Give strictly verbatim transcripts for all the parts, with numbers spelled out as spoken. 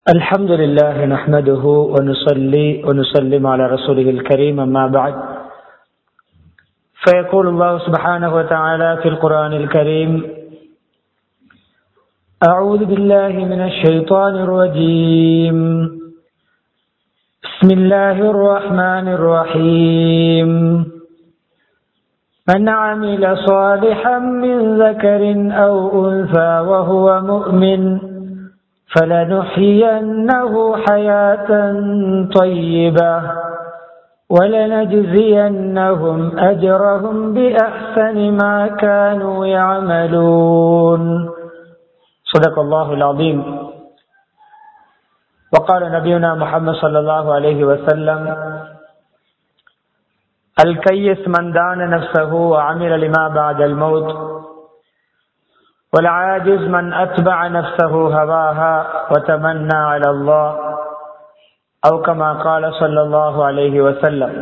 الحمد لله نحمده ونصلي ونسلم على رسوله الكريم أما بعد فيقول الله سبحانه وتعالى في القرآن الكريم أعوذ بالله من الشيطان الرجيم بسم الله الرحمن الرحيم من عمل صالحا من ذكر أو أنثى وهو مؤمن فلنحيينه حياة طيبة ولنجزينهم أجرهم بأحسن ما كانوا يعملون صدق الله العظيم. وقال نبينا محمد صلى الله عليه وسلم الكيس من دان نفسه وعمل لما بعد الموت والعاجز من أتبع نفسه هواها وتمنى على الله أو كما قال صلى الله عليه وسلم.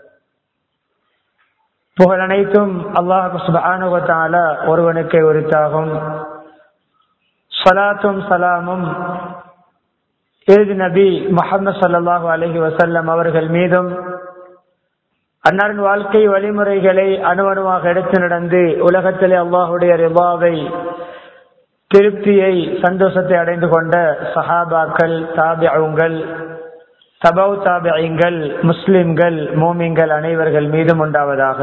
புகழ் அனைத்தும் அல்லாஹ் சுப்ஹானஹு வ தஆலா ஒருவனுக்கே உரித்தாகும். ஸலாத்தும் ஸலாமும் இறுதி நபி முஹம்மது ஸல்லல்லாஹு அலைஹி வஸல்லம் அவர்கள் மீதும் அன்னாரின் வாழ்க்கை வழிமுறைகளை அணுவணுவாக எடுத்து நடந்து உலகத்திலே அல்லாஹுடைய ரிபாவை திருப்தியை சந்தோஷத்தை அடைந்து கொண்ட சஹாபாக்கள், தாபிஊங்கள், தபவு தாபிஈன்கள், முஸ்லிம்கள், மூமின்கள் அனைவர்கள் மீதும் உண்டாவதாக.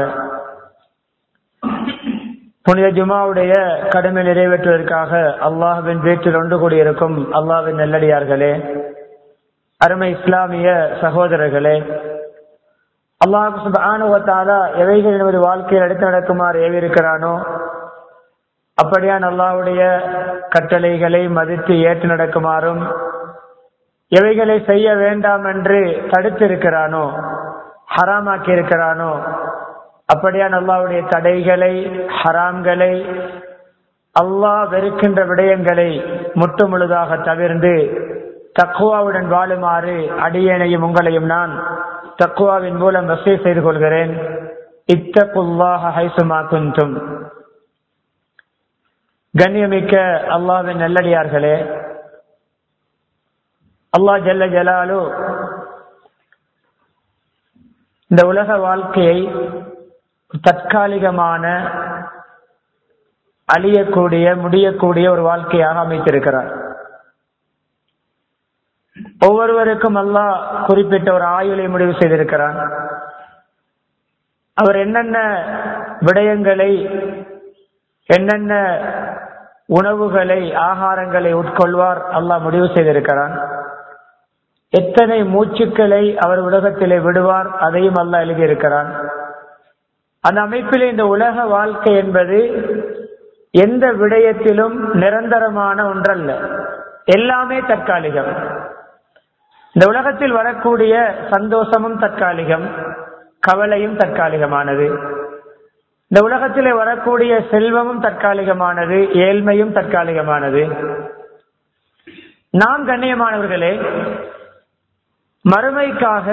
புனித ஜுமாவுடைய கடமை நிறைவேற்றுவதற்காக அல்லாஹ்வின் வீட்டில் ஒன்று கூடியிருக்கும் அல்லாஹ்வின் நல்லடியார்களே, அருமை இஸ்லாமிய சகோதரர்களே, அல்லாஹ் சுப்ஹானஹு வ தஆலா எவைகள் நமது வாழ்க்கையில் எடுத்து நடக்குமாறு ஏவிருக்கிறானோ அப்படியான் அல்லாஹ்வுடைய கட்டளைகளை மதித்து ஏற்று நடக்குமாறும், எவைகளை செய்ய வேண்டாம் என்று தடுத்திருக்கிறானோ, ஹராமாக்கி இருக்கிறானோ அப்படியான் அல்லாஹ்வுடைய தடைகளை, ஹராம்களை, அல்லாஹ் வெறுக்கின்ற விடயங்களை முற்று முழுதாக தவிர்ந்து தக்வாவுடன் வாழுமாறு அடியேனையும் உங்களையும் நான் தக்வாவின் மூலம் வசிய செய்து கொள்கிறேன். இத்தகுல்லாஹ ஹைசுமா குன்தும். கண்ணியமிக்க அல்லாஹ்வின் நல்லடியார்களே, அல்லாஹ் ஜல்ல ஜலாலு இந்த உலக வாழ்க்கையை தற்காலிகமான, அழியக்கூடிய, முடியக்கூடிய ஒரு வாழ்க்கையாக அமைத்திருக்கிறார். ஒவ்வொருவருக்கும் அல்லாஹ் குறிப்பிட்ட ஒரு ஆயுளை முடிவு செய்திருக்கிறான். அவர் என்னென்ன விடயங்களை, என்னென்ன உணவுகளை, ஆகாரங்களை உட்கொள்வார் அல்லாஹ் முடிவு செய்திருக்கிறான். எத்தனை மூச்சுக்களை அவர் உலகத்திலே விடுவார் அதையும் அல்லாஹ் எழுதியிருக்கிறான். அந்த அமைப்பிலே இந்த உலக வாழ்க்கை என்பது எந்த விடயத்திலும் நிரந்தரமான ஒன்றல்ல, எல்லாமே தற்காலிகம். இந்த உலகத்தில் வரக்கூடிய சந்தோஷமும் தற்காலிகம், கவலையும் தற்காலிகமானது. இந்த உலகத்திலே வரக்கூடிய செல்வமும் தற்காலிகமானது, ஏழ்மையும் தற்காலிகமானது. நாம் கண்ணியமானவர்களே, மறுமைக்காக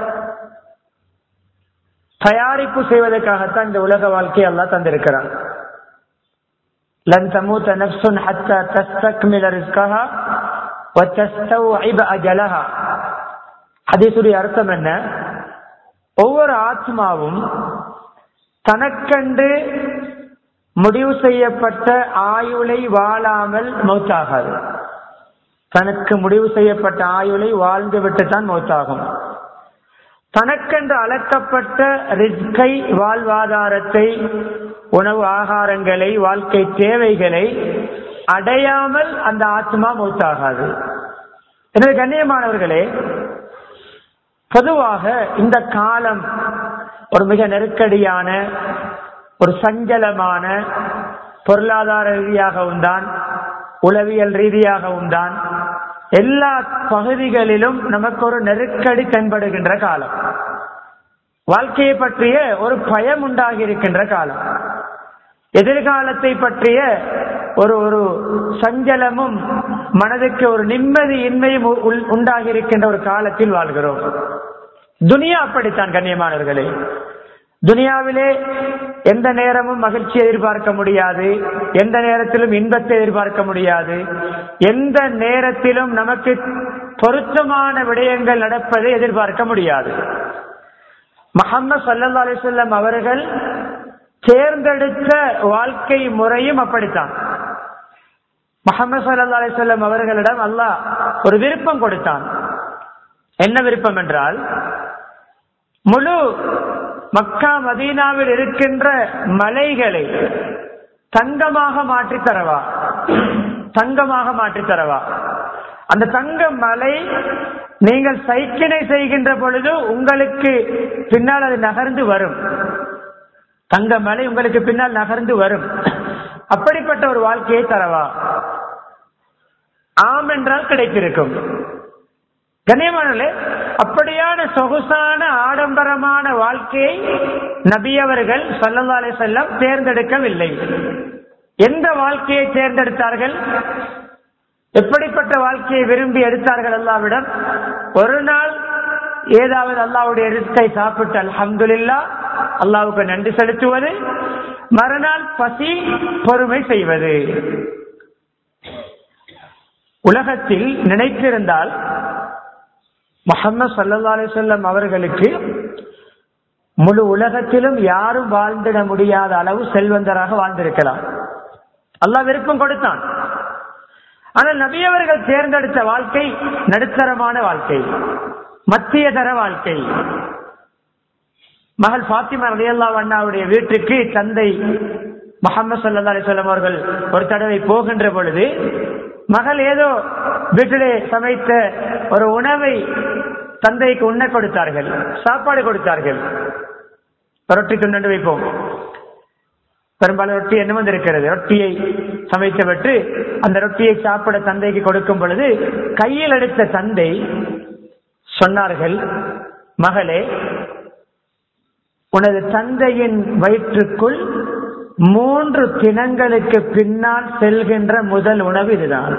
தயாரிப்பு செய்வதற்காகத்தான் இந்த உலக வாழ்க்கையை அல்லாஹ் தந்திருக்கிறான். லன் தமூத நஃப்ஸுன் ஹத்தா தஸ்தக்மில ரிஸ்கஹா வ தஸ்தவ்இப அஜலஹா. ஹதீஸுடைய அர்த்தம் என்ன? ஒவ்வொரு ஆத்மாவும் தனக்கென்று முடிவு செய்யப்பட்ட ஆயுளை வாழாமல் மௌத்தாகாது. தனக்கு முடிவு செய்யப்பட்ட ஆயுளை வாழ்ந்து விட்டுத்தான் மௌத்தாகும். தனக்கென்று அளக்கப்பட்ட ரிஸ்கை, வாழ்வாதாரத்தை, உணவு ஆகாரங்களை, வாழ்க்கை தேவைகளை அடையாமல் அந்த ஆத்மா மௌத்தாகாது. எனவே கண்ணியமானவர்களே, பொதுவாக இந்த காலம் ஒரு மிக நெருக்கடியான, ஒரு சஞ்சலமான, பொருளாதார ரீதியாகவும் தான், உளவியல் ரீதியாகவும் தான், எல்லா பகுதிகளிலும் நமக்கு ஒரு நெருக்கடி தென்படுகின்ற காலம். வாழ்க்கையை பற்றிய ஒரு பயம் உண்டாகி இருக்கின்ற காலம். எதிர்காலத்தை பற்றிய ஒரு ஒரு சஞ்சலமும், மனதுக்கு ஒரு நிம்மதி இன்மையும் உண்டாகி இருக்கின்ற ஒரு காலத்தில் வாழ்கிறோம். துனியா அப்படித்தான் கண்ணியமானவர்களே. துனியாவிலே எந்த நேரமும் மகிழ்ச்சியை எதிர்பார்க்க முடியாது, எந்த நேரத்திலும் இன்பத்தை எதிர்பார்க்க முடியாது, எந்த நேரத்திலும் நமக்கு பொருத்தமான விடயங்கள் நடப்பதை எதிர்பார்க்க முடியாது. முஹம்மது ஸல்லல்லாஹு அலைஹி வஸல்லம் அவர்கள் தேர்ந்தெடுத்த வாழ்க்கை முறையும் அப்படித்தான். முஹம்மது ஸல்லல்லாஹு அலைஹி வஸல்லம் அவர்களிடம் அல்லாஹ் ஒரு விருப்பம் கொடுத்தான். என்ன விருப்பம் என்றால், முழு மக்கா மதீனாவில் இருக்கின்ற மலைகளை தங்கமாக மாற்றி தரவா, தங்கமாக மாற்றி தரவா. அந்த தங்க மலை நீங்கள் சைக்கிளை செய்கின்ற பொழுது உங்களுக்கு பின்னால் அது நகர்ந்து வரும். தங்க மலை உங்களுக்கு பின்னால் நகர்ந்து வரும். அப்படிப்பட்ட ஒரு வாழ்க்கையை தரவா? ஆம் என்றால் கிடைத்திருக்கும். கண்ணியமானவர்களே, அப்படியான சொகுசான ஆடம்பரமான வாழ்க்கையை நபி அவர்கள் ஸல்லல்லாஹு அலைஹி வஸல்லம் தேர்ந்தெடுக்கவில்லை. எந்த வாழ்க்கையை தேர்ந்தெடுத்தார்கள்? எப்படிப்பட்ட வாழ்க்கையை விரும்பி எடுத்தார்கள் அல்லாஹ்விடம்? ஒரு நாள் ஏதாவது அல்லாஹ்வுடைய ரிஸ்கை சாப்பிட்டு அல்ஹம்துலில்லாஹ் அல்லாஹ்வுக்கு நன்றி செலுத்துவது, மறுநாள் பசி பொறுமை செய்வது. உலகத்தில் நினைத்திருந்தால் முஹம்மது ஸல்லல்லாஹு அலைஹி வஸல்லம் அவர்களுக்கு முழு உலகத்திலும் யாரும் வாழ்ந்திட முடியாத அளவு செல்வந்தராக வாழ்ந்திருக்கலாம். அல்லாஹ் விருப்பம் கொடுத்தான். ஆனால் நபி அவர்கள் தேர்ந்தெடுத்த வாழ்க்கை நடுத்தரமான வாழ்க்கை, மத்திய தர வாழ்க்கை. மகள் ஃபாத்திமா ரலியல்லாஹு அன்ஹாவுடைய வீட்டுக்கு தந்தை முஹம்மது ஸல்லல்லாஹு அலைஹி வஸல்லம் அவர்கள் ஒரு தடவை போகின்ற பொழுது, மகள் ஏதோ வீட்டிலே சமைத்த ஒரு உணவை தந்தைக்கு உண்ண கொடுத்தார்கள், சாப்பாடு கொடுத்தார்கள். ரொட்டி துண்டு வைப்போம், பெரும்பாலும் ரொட்டி என்ன வந்திருக்கிறது, ரொட்டியை சமைத்து விட்டு அந்த ரொட்டியை சாப்பிட தந்தைக்கு கொடுக்கும் பொழுது கையில் எடுத்த தந்தை சொன்னார்கள், மகளே, உனது தந்தையின் வயிற்றுக்குள் மூன்று தினங்களுக்கு பின்னால் செல்கின்ற முதல் உணவு இதுதான்.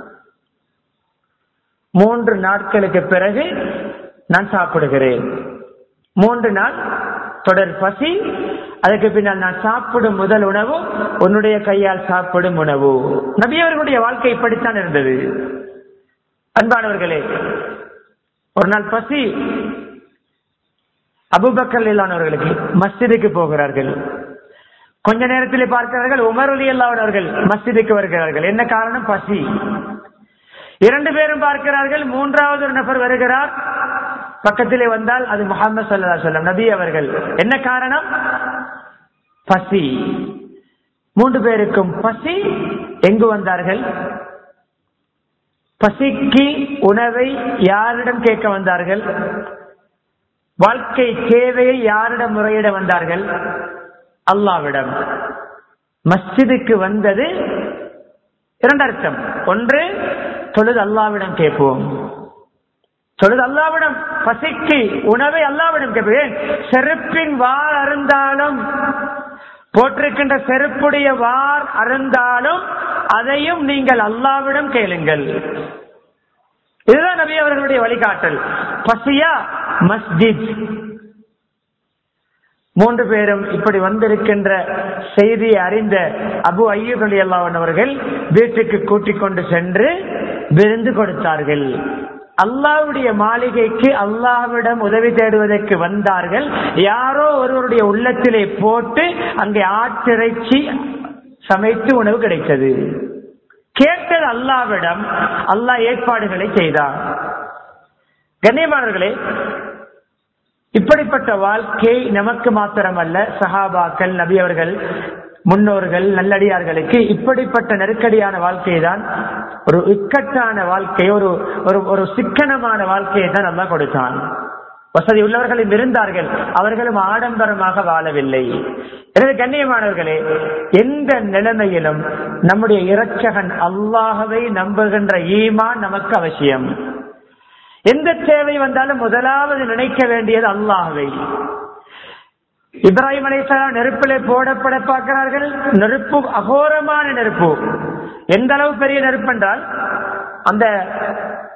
மூன்று நாட்களுக்கு பிறகு நான் சாப்பிடுகிறேன். மூன்று நாள் தொடர் பசி, அதற்கு பின்னால் நான் சாப்பிடும் முதல் உணவு உன்னுடைய கையால் சாப்பிடும் உணவு. நபி அவர்களுடைய வாழ்க்கை இப்படித்தான் இருந்தது. அன்பானவர்களே, ஒரு நாள் பசி, அபூபக்கர் ரலியல்லாஹு மஸ்ஜிதுக்கு போகிறார்கள். கொஞ்ச நேரத்திலே பார்க்கிறார்கள் உமர் ரலியல்லாஹு அவர்கள் மஸ்ஜிதுக்கு வருகிறார்கள். என்ன காரணம்? பசி. இரண்டு பேரும் பார்க்கிறார்கள். மூன்றாவது ஒரு நபர் வருகிறார். பக்கத்திலே வந்தால் அது முஹம்மது ஸல்லல்லாஹு அலைஹி வஸல்லம் நபி அவர்கள். என்ன காரணம்? பசி. மூன்று பேருக்கும் பசி. எங்கு வந்தார்கள்? பசிக்கு உணவை யாரிடம் கேட்க வந்தார்கள்? வாழ்க்கை தேவையை யாரிடம் முறையிட வந்தார்கள்? அல்லாஹ்விடம். மஸ்ஜிதுக்கு வந்தது இரண்டு அர்த்தம். ஒன்று, தொழுது அல்லாஹ்விடம் கேட்போம், தொழுது அல்லாஹ்விடம். பசிக்கு உணவை அல்லாஹ்விடம் கேட்பேன். செருப்பின் வார் அருந்தாலும், போட்டிருக்கின்ற செருப்புடைய வார் அருந்தாலும் அதையும் நீங்கள் அல்லாஹ்விடம் கேளுங்கள். இதுதான் நபி அவர்களுடைய வழிகாட்டல். பசியா? மஸ்ஜித். மூன்று பேரும் இப்படி வந்திருக்கின்ற செய்தியை அறிந்த அபு அய்யூப் ரலியல்லாஹு அன்ஹு அவர்கள் வீட்டுக்கு கூட்டிக் கொண்டு சென்று விருந்து கொடுத்தார்கள். அல்லாஹ்வுடைய மாளிகைக்கு அல்லாஹ்விடம் உதவி தேடுவதற்கு வந்தார்கள். யாரோ ஒருவருடைய உள்ளத்திலே போட்டு அங்கே ஆட்டிறைச்சி சமைத்து உணவு கிடைத்தது. கேட்டது அல்லாஹ்விடம். அல்லாஹ் ஏற்பாடுகளை செய்தார். கண்ணியமானவர்களே, இப்படிப்பட்ட வாழ்க்கை நமக்கு மாத்திரமல்ல, சஹாபாக்கள், நபி அவர்கள், முன்னோர்கள், நல்லடியார்களுக்கு இப்படிப்பட்ட நெருக்கடியான வாழ்க்கையை தான், ஒரு இக்கட்டான வாழ்க்கை, ஒரு ஒரு சிக்கனமான வாழ்க்கையை தான் அல்லாஹ் கொடுத்தான். வசதி உள்ளவர்களும் இருந்தார்கள், அவர்களும் ஆடம்பரமாக வாழவில்லை. எனவே கண்ணியமானவர்களே, எந்த நிலைமையிலும் நம்முடைய இரட்சகன் அல்லாஹ்வை நம்புகின்ற ஈமான் நமக்கு அவசியம். எந்த தேவை வந்தாலும் முதலாவது நினைக்க வேண்டியது அல்லாஹ்வை. இப்ராஹிம் அலைஹிஸ்ஸலாம் நெருப்பிலே போடப்பட பார்க்கிறார்கள். நெருப்பு அகோரமான நெருப்பு. எந்த அளவு பெரிய நெருப்பு என்றால், அந்த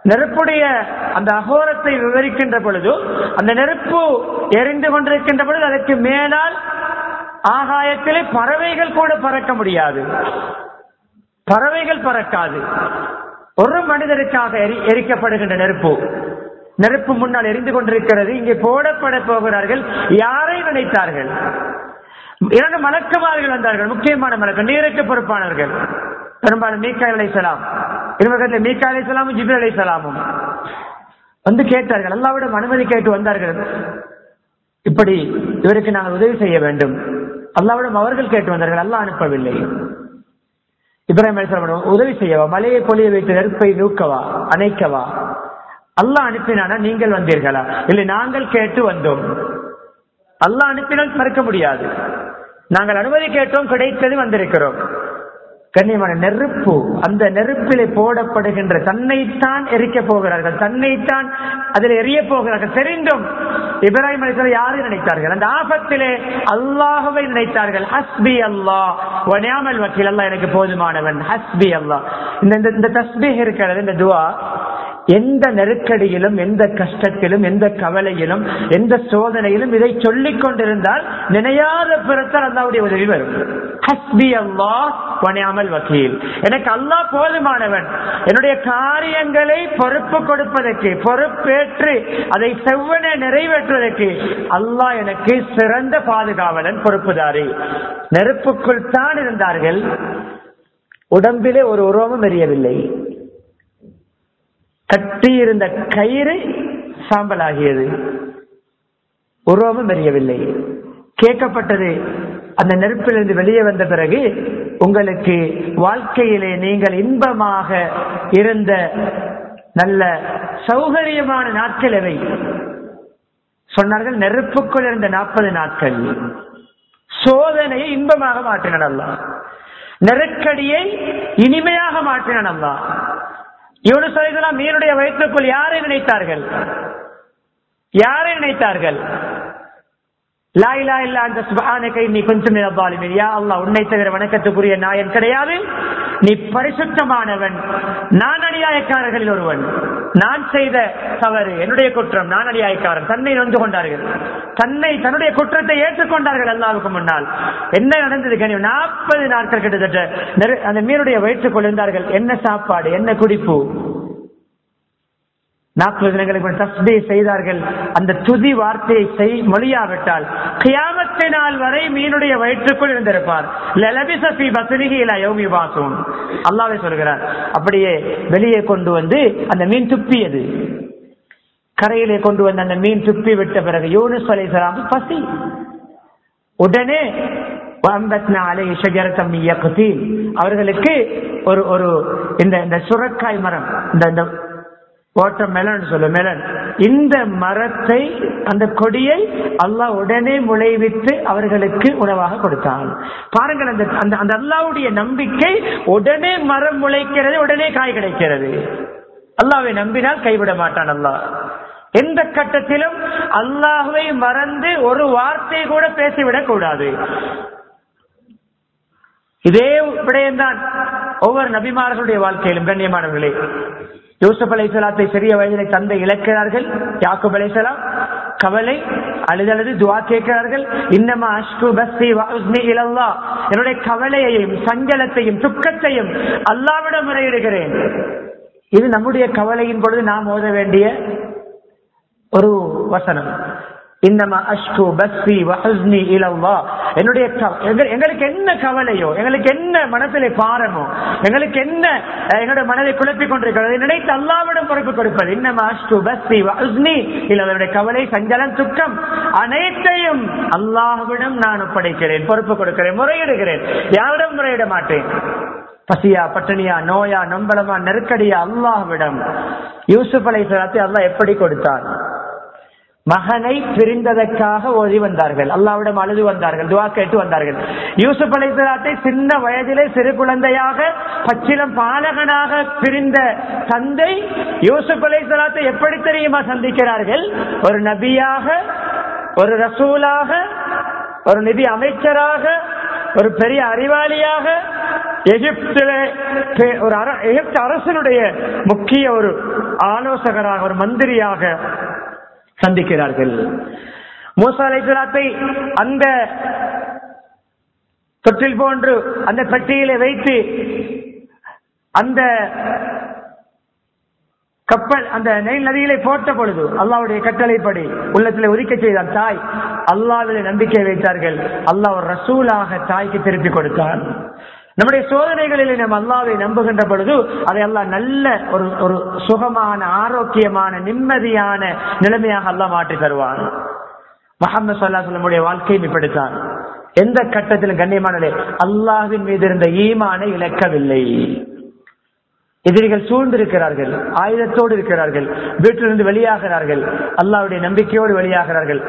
நெருப்புடைய அந்த அகோரத்தை விவரிக்கின்ற பொழுது அந்த நெருப்பு எரிந்து கொண்டிருக்கின்ற பொழுது அதற்கு மேலால் ஆகாயத்திலே பறவைகள் கூட பறக்க முடியாது, பறவைகள் பறக்காது. ஒரு மனிதருக்காக எரிக்கப்படுகின்ற நெருப்பு, நெருப்பு முன்னால் எரிந்து கொண்டிருக்கிறது. இங்கே போடப்பட போகிறார்கள். யாரை நினைத்தார்கள்? இரண்டு மலக்குமார்கள் வந்தார்கள், முக்கியமான மலக்கு, நீருக்கு பொறுப்பானவர்கள். பெரும்பாலும் மீகாயில் அலைஹிஸ்ஸலாம், இருவகத்தில் மீகாயில் அலைஹிஸ்ஸலாமும் ஜிப்ரீல் அலைஹிஸ்ஸலாமும் வந்து கேட்டார்கள், அல்லாஹ்விடம் அனுமதி கேட்டு வந்தார்கள். இப்படி இவருக்கு நாங்கள் உதவி செய்ய வேண்டும். அல்லாஹ்விடம் அவர்கள் கேட்டு வந்தார்கள், அல்லாஹ் அனுப்பவில்லை. இப்ராஹிம் அலைஹிஸ்ஸலாம் உதவி செய்யவா, மலையை பொழிய வைத்து நெருப்பை நூக்கவா, அணைக்கவா? அல்லாஹ் அனுப்பினானா நீங்கள் வந்தீர்களா? இல்லை, நாங்கள் கேட்டு வந்தோம். அல்லாஹ் அனுப்பினால் மறுக்க முடியாது. நாங்கள் அனுமதி கேட்டோம், கிடைத்தது, வந்திருக்கிறோம். கண்ணியமான நெருப்பு, அந்த நெருப்பிலே போடப்படுகின்ற தன்னைத்தான் எரிக்க போகிறார்கள், தன்னைத்தான் அதில் எரிய போகிறார்கள். தெரிந்தும் இப்ராஹிம் அலைஹிஸ்ஸலாம் யாரை நினைத்தார்கள்? அந்த ஆபத்திலே அல்லாஹ்வை நினைத்தார்கள். ஹஸ்பி அல்லாஹ் வ நிஅமல் வக்கீல், அல்லாஹ் எனக்கு போதுமானவன். ஹஸ்பி அல்லாஹ். இந்த இந்த தஸ்பீஹ் இருக்கிறது, இந்த துஆ எந்த நெருக்கடியிலும், எந்த கஷ்டத்திலும், எந்த கவலையிலும், எந்த சோதனையிலும் இதை சொல்லிக் கொண்டிருந்தால் நினையாத பிறத்தால் அல்லாஹ்வுடைய உதவி வரும். ஹஸ்பி அல்லாஹ் வ நிஅமல் வக்கீல், எனக்கு அல்லாஹ் போதுமானவன். என்னுடைய காரியங்களை பொறுப்பு கொடுப்பதற்கு, பொறுப்பேற்று அதை செவ்வன நிறைவேற்றுவதற்கு அல்லாஹ் எனக்கு சிறந்த பாதுகாவலன், பொறுப்புதாரி. நெருப்புக்குள் தான் இருந்தார்கள். உடம்பிலே ஒரு உருவமும் எரியவில்லை. கட்டியிருந்த கயிறு சாம்பலாகியது, உருவமும் எரியவில்லை. கேட்கப்பட்டது, அந்த நெருப்பிலிருந்து வெளியே வந்த பிறகு உங்களுக்கு வாழ்க்கையிலே நீங்கள் இன்பமாக இருந்த நல்ல சௌகரியமான நாட்கள் எவை? சொன்னார்கள், நெருப்புக்குள் இருந்த நாற்பது நாட்கள். சோதனையை இன்பமாக மாற்றினான் அல்லாஹ், நெருக்கடியை இனிமையாக மாற்றினான் அல்லாஹ். யூனுஸ் அலைஹிஸ்ஸலாம் மீனுடைய வயிற்றுக்குள் யாரை நினைத்தார்கள்? யாரை நினைத்தார்கள்? லா இலாஹ இல்லா அன்த சுப்ஹானக இன்னி குன்து மினல் ஸாலிமீன். யா அல்லாஹ், உன்னை தவிர வணக்கத்துக்குரிய நாயன் கிடையாது, நீ பரிசுத்தமானவன், நான் அநியாயக்காரர்களில் ஒருவன், நான் செய்த தவறு என்னுடைய குற்றம், நான் அநியாயக்காரன். தன்னை நொந்து கொண்டார்கள், தன்னை தன்னுடைய குற்றத்தை ஏற்றுக்கொண்டார்கள் அல்லாஹ்வுக்கு முன்னால். என்ன நடந்தது? கனியம் நாற்பது நாட்கள் கிட்டத்தட்ட அந்த மீனுடைய வயிற்றுக்குள் இருந்தார்கள். என்ன சாப்பாடு, என்ன குடிப்பு? நாற்பது தினங்களுக்கு தஸ்பீஹ் செய்தார்கள். அந்த துதி வார்த்தையை செய் மொழியாவிட்டால் கியாமத்து நாள் வரை மீனுடைய வயிற்றுக்குள் இருந்திருப்பார். லலபிஸ ஃபீ பத்னிஹி இலா யௌமி யுபாஸூன், அல்லாஹ்வே சொல்கிறார். அப்படியே வெளியே கொண்டு வந்து அந்த மீன் துப்பியது. கரையிலே கொண்டு வந்து அந்த மீன் துப்பி விட்ட பிறகு யூனுஸ் அலைஹிஸ்ஸலாம் பசி. உடனே அவர்களுக்கு ஒரு ஒரு இந்த சுரக்காய் மரம், இந்த வாட்டர் மெலன் சொல்லு மெலன், இந்த மரத்தை, அந்த கொடியை அல்லாஹ் உடனே முளைவித்து அவர்களுக்கு உணவாக கொடுத்தான். பாருங்கள், அந்த அந்த அல்லாஹ்வுடைய நம்பிக்கை. உடனே மரம் முளைக்கிறது, உடனே காய் கிடைக்கிறது. அல்லாஹ்வை நம்பினால் கைவிட மாட்டான் அல்லாஹ். எந்த கட்டத்திலும் அல்லாஹ்வை மறந்து ஒரு வார்த்தை கூட பேசிவிடக் கூடாது. இதே விடயம்தான் ஒவ்வொரு நபிமார்களுடைய வாழ்க்கையிலும். கண்ணியமானவர்களே, யூசுப் அலைஹிஸ்ஸலாத்தை சிறிய வயதிலே தந்தை இழக்கிறார்கள். யாக்கூப் அலைஹிஸ்ஸலாம் கவலை, அழுதழுது துஆ கேட்கிறார்கள். இன்னமா அஷ்கு பஸ்ஸி வ உஸ்னி இலல்லாஹ், என்னுடைய கவலையையும் சஞ்சலத்தையும் துக்கத்தையும் அல்லாஹ்விடம் முறையிடுகிறேன். இது நம்முடைய கவலையின் பொழுது நாம் ஓத வேண்டிய ஒரு வசனம். இன்னமா அஷ்கு பஸ்ஸி வ உஸ்னி இலல்லாஹ், என்னுடைய எங்களுக்கு என்ன கவலையோ, எங்களுக்கு என்ன மனதிலே பாரமோ, எங்களுக்கு என்ன எங்களுடைய மனதை குழப்பிக் கொண்டிருக்கிறது, நினைத்து அல்லாஹ்விடம் பொறுப்பு கொடுப்பது. இன்னமா அஷ்கு பஸ்ஸி வ உஸ்னி இலல்லாஹ், கவலை, சஞ்சலம், துக்கம் அனைத்தையும் அல்லாஹ்விடம் நான் ஒப்படைக்கிறேன், பொறுப்பு கொடுக்கிறேன், முறையிடுகிறேன். யாரிடம் முறையிட மாட்டேன். பசியா, பட்டினியா, நோயா, நம்பளமா, நெருக்கடியா, அல்லாஹ்விடம். யூசுப் அலைஹிஸ்ஸலாத்தை அல்லாஹ் எப்படி கொடுத்தான்? மகனை பிரிந்ததற்காக ஓதி வந்தார்கள், அல்லாஹ்விடம் அழுது வந்தார்கள், துஆ கேட்டு வந்தார்கள். யூசுப் அலைஹிஸ்ஸலாத்தை சின்ன வயதிலே சிறு குழந்தையாக, பச்சிலம் பாலகனாக பிரிந்த தந்தை யூசுப் அலைஹிஸ்ஸலாத்தை எப்படி தெரியுமா சந்திக்கிறார்கள்? ஒரு நபியாக, ஒரு ரசூலாக, ஒரு நிதி அமைச்சராக, ஒரு பெரிய அறிவாளியாக எகிப்திலே ஒரு எகிப்து அரசனுடைய முக்கிய ஒரு ஆலோசகராக, ஒரு மந்திரியாக சந்திக்கிறார்கள். மூசா அலைஹிஸ்ஸலாத்தை அந்த தொட்டில் போன்று அந்த பெட்டியிலே வைத்து அந்த கப்பல் அந்த நைல் நதியிலே போட்ட பொழுது அல்லாஹ்வுடைய கட்டளைப்படி உள்ளத்திலே உதிக்க செய்தான். தாய் அல்லாஹ்விலே நம்பிக்கை வைத்தார்கள். அல்லாஹ் ஒரு ரசூலாக தாய்க்கு திருப்பி கொடுத்தான். நம்முடைய சோதனைகளில் நாம் அல்லாஹ்வை நம்புகின்ற பொழுது அதை அல்லாஹ் நல்ல ஒரு ஒரு சுகமான, ஆரோக்கியமான, நிம்மதியான நிலைமையாக அல்லாஹ் மாற்றி தருவான். முஹம்மது ஸல்லல்லாஹு அலைஹி வஸல்லம் வாழ்க்கையை இப்படித்தான். எந்த கட்டத்திலும் கண்ணியமானே அல்லாஹ்வின் மீது இருந்த ஈமானை இழக்கவில்லை. எதிரிகள் சூழ்ந்திருக்கிறார்கள், ஆயுதத்தோடு இருக்கிறார்கள், வீட்டிலிருந்து வெளியாகிறார்கள், அல்லாஹ்வுடைய நம்பிக்கையோடு வெளியாகிறார்கள்.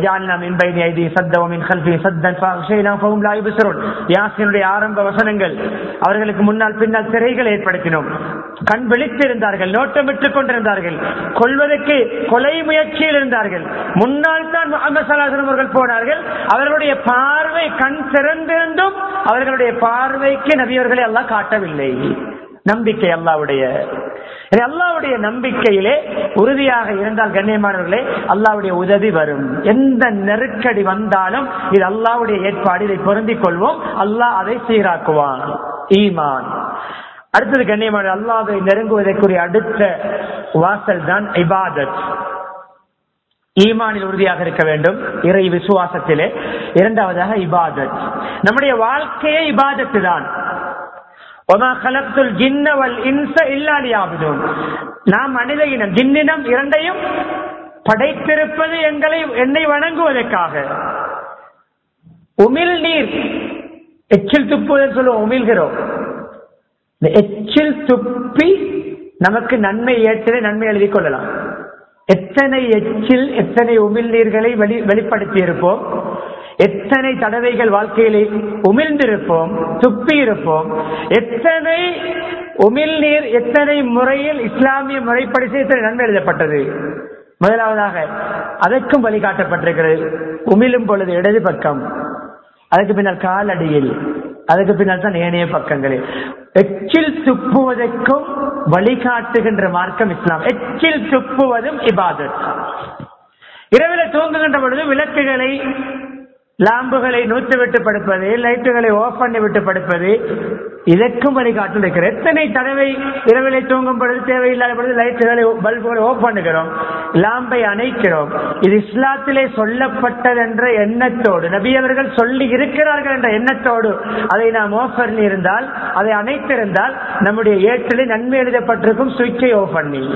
யாசினுடைய ஆரம்ப வசனங்கள், அவர்களுக்கு முன்னால் பின்னால் திரைகள் ஏற்படுத்தினோம். கண் விழித்திருந்தார்கள், நோட்டமிட்டுக் கொண்டிருந்தார்கள், கொள்வதற்கு கொலை முயற்சியில் இருந்தார்கள். முன்னால் தான் முஹம்மது ஸல்லல்லாஹு அலைஹி வஸல்லம் அவர்கள் போனார்கள். அவர்களுடைய பார்வை கண் திறந்திருந்தும் அவர்களுடைய பார்வைக்கு நபியவர்களை அல்லாஹ் காட்டவில்லை. நம்பிக்கை அல்லாஹ்வுடைய அல்லாஹ்வுடைய நம்பிக்கையிலே உறுதியாக இருந்தால் கண்ணியமானவர்களே அல்லாஹ்வுடைய உதவி வரும். எந்த நெருக்கடி வந்தாலும் இது அல்லாஹ்வுடைய ஏற்பாடு, இதை பொருந்திக் கொள்வோம். அல்லாஹ் அதை சீராக்குவான். ஈமான். அடுத்தது கண்ணியமான அல்லாஹ்வை நெருங்குவதற்குரிய அடுத்த வாசல் தான் இபாதத். ஈமானில் உறுதியாக இருக்க வேண்டும், இறை விசுவாசத்திலே. இரண்டாவதாக இபாதத். நம்முடைய வாழ்க்கையே இபாதத்து தான். நாம் மனித இனம், ஜின்னினம் இரண்டையும் படைத்திருப்பது எங்களை என்னை வணங்குவதற்காக. உமிழ் நீர், எச்சில் துப்புவதற்கு சொல்லுவோம், உமிழ்கிறோம். எச்சில் துப்பி நமக்கு நன்மை ஏற்றதை நன்மை எழுதி கொள்ளலாம். எத்தனை எச்சில், எத்தனை உமிழ் நீர்களை வெளி வெளிப்படுத்தி இருப்போம், எத்தனை தடவைகள் வாழ்க்கையிலே உமிழ்ந்திருப்போம், துப்பி இருப்போம். எத்தனை உமிழ் நீர் எத்தனை முறையில் இஸ்லாமிய முறைப்படி செய்து நன்மை எழுதப்பட்டது. முதலாவதாக அதற்கும் வழிகாட்டப்பட்டிருக்கிறது. உமிழும் பொழுது இடது பக்கம், அதுக்கு பின்னால் காலடியில், அதுக்கு பின்னால் தான் ஏனைய பக்கங்களில். எச்சில் துப்புவதற்கும் வழிகாட்டுகின்ற மார்க்கம் இஸ்லாம். எச்சில் துப்புவதும் இபாதத். இரவில தூங்குகின்ற பொழுது விளக்குகளை, லாம்புகளை நூற்று விட்டு படுப்பது, லைட்டுகளை ஆஃப் பண்ணி விட்டு படுப்பது, இதற்கும் வழிகாட்டு இருக்கிறது. எத்தனை தடவை இரவிலை தூங்கும் பொழுது தேவையில்லாத பொழுது லைட்டுகளை, பல்புகளை ஆஃப் பண்ணுகிறோம், லாம்பை அணைக்கிறோம். இது இஸ்லாத்திலே சொல்லப்பட்டது என்ற எண்ணத்தோடு, நபி அவர்கள் சொல்லி இருக்கிறார்கள் என்ற எண்ணத்தோடு அதை நாம் ஆஃப் பண்ணி இருந்தால், அதை அணைத்திருந்தால் நம்முடைய ஏற்றிலே நன்மை எழுதப்பட்டிருக்கும். சுவிட்சை ஆஃப் பண்ணி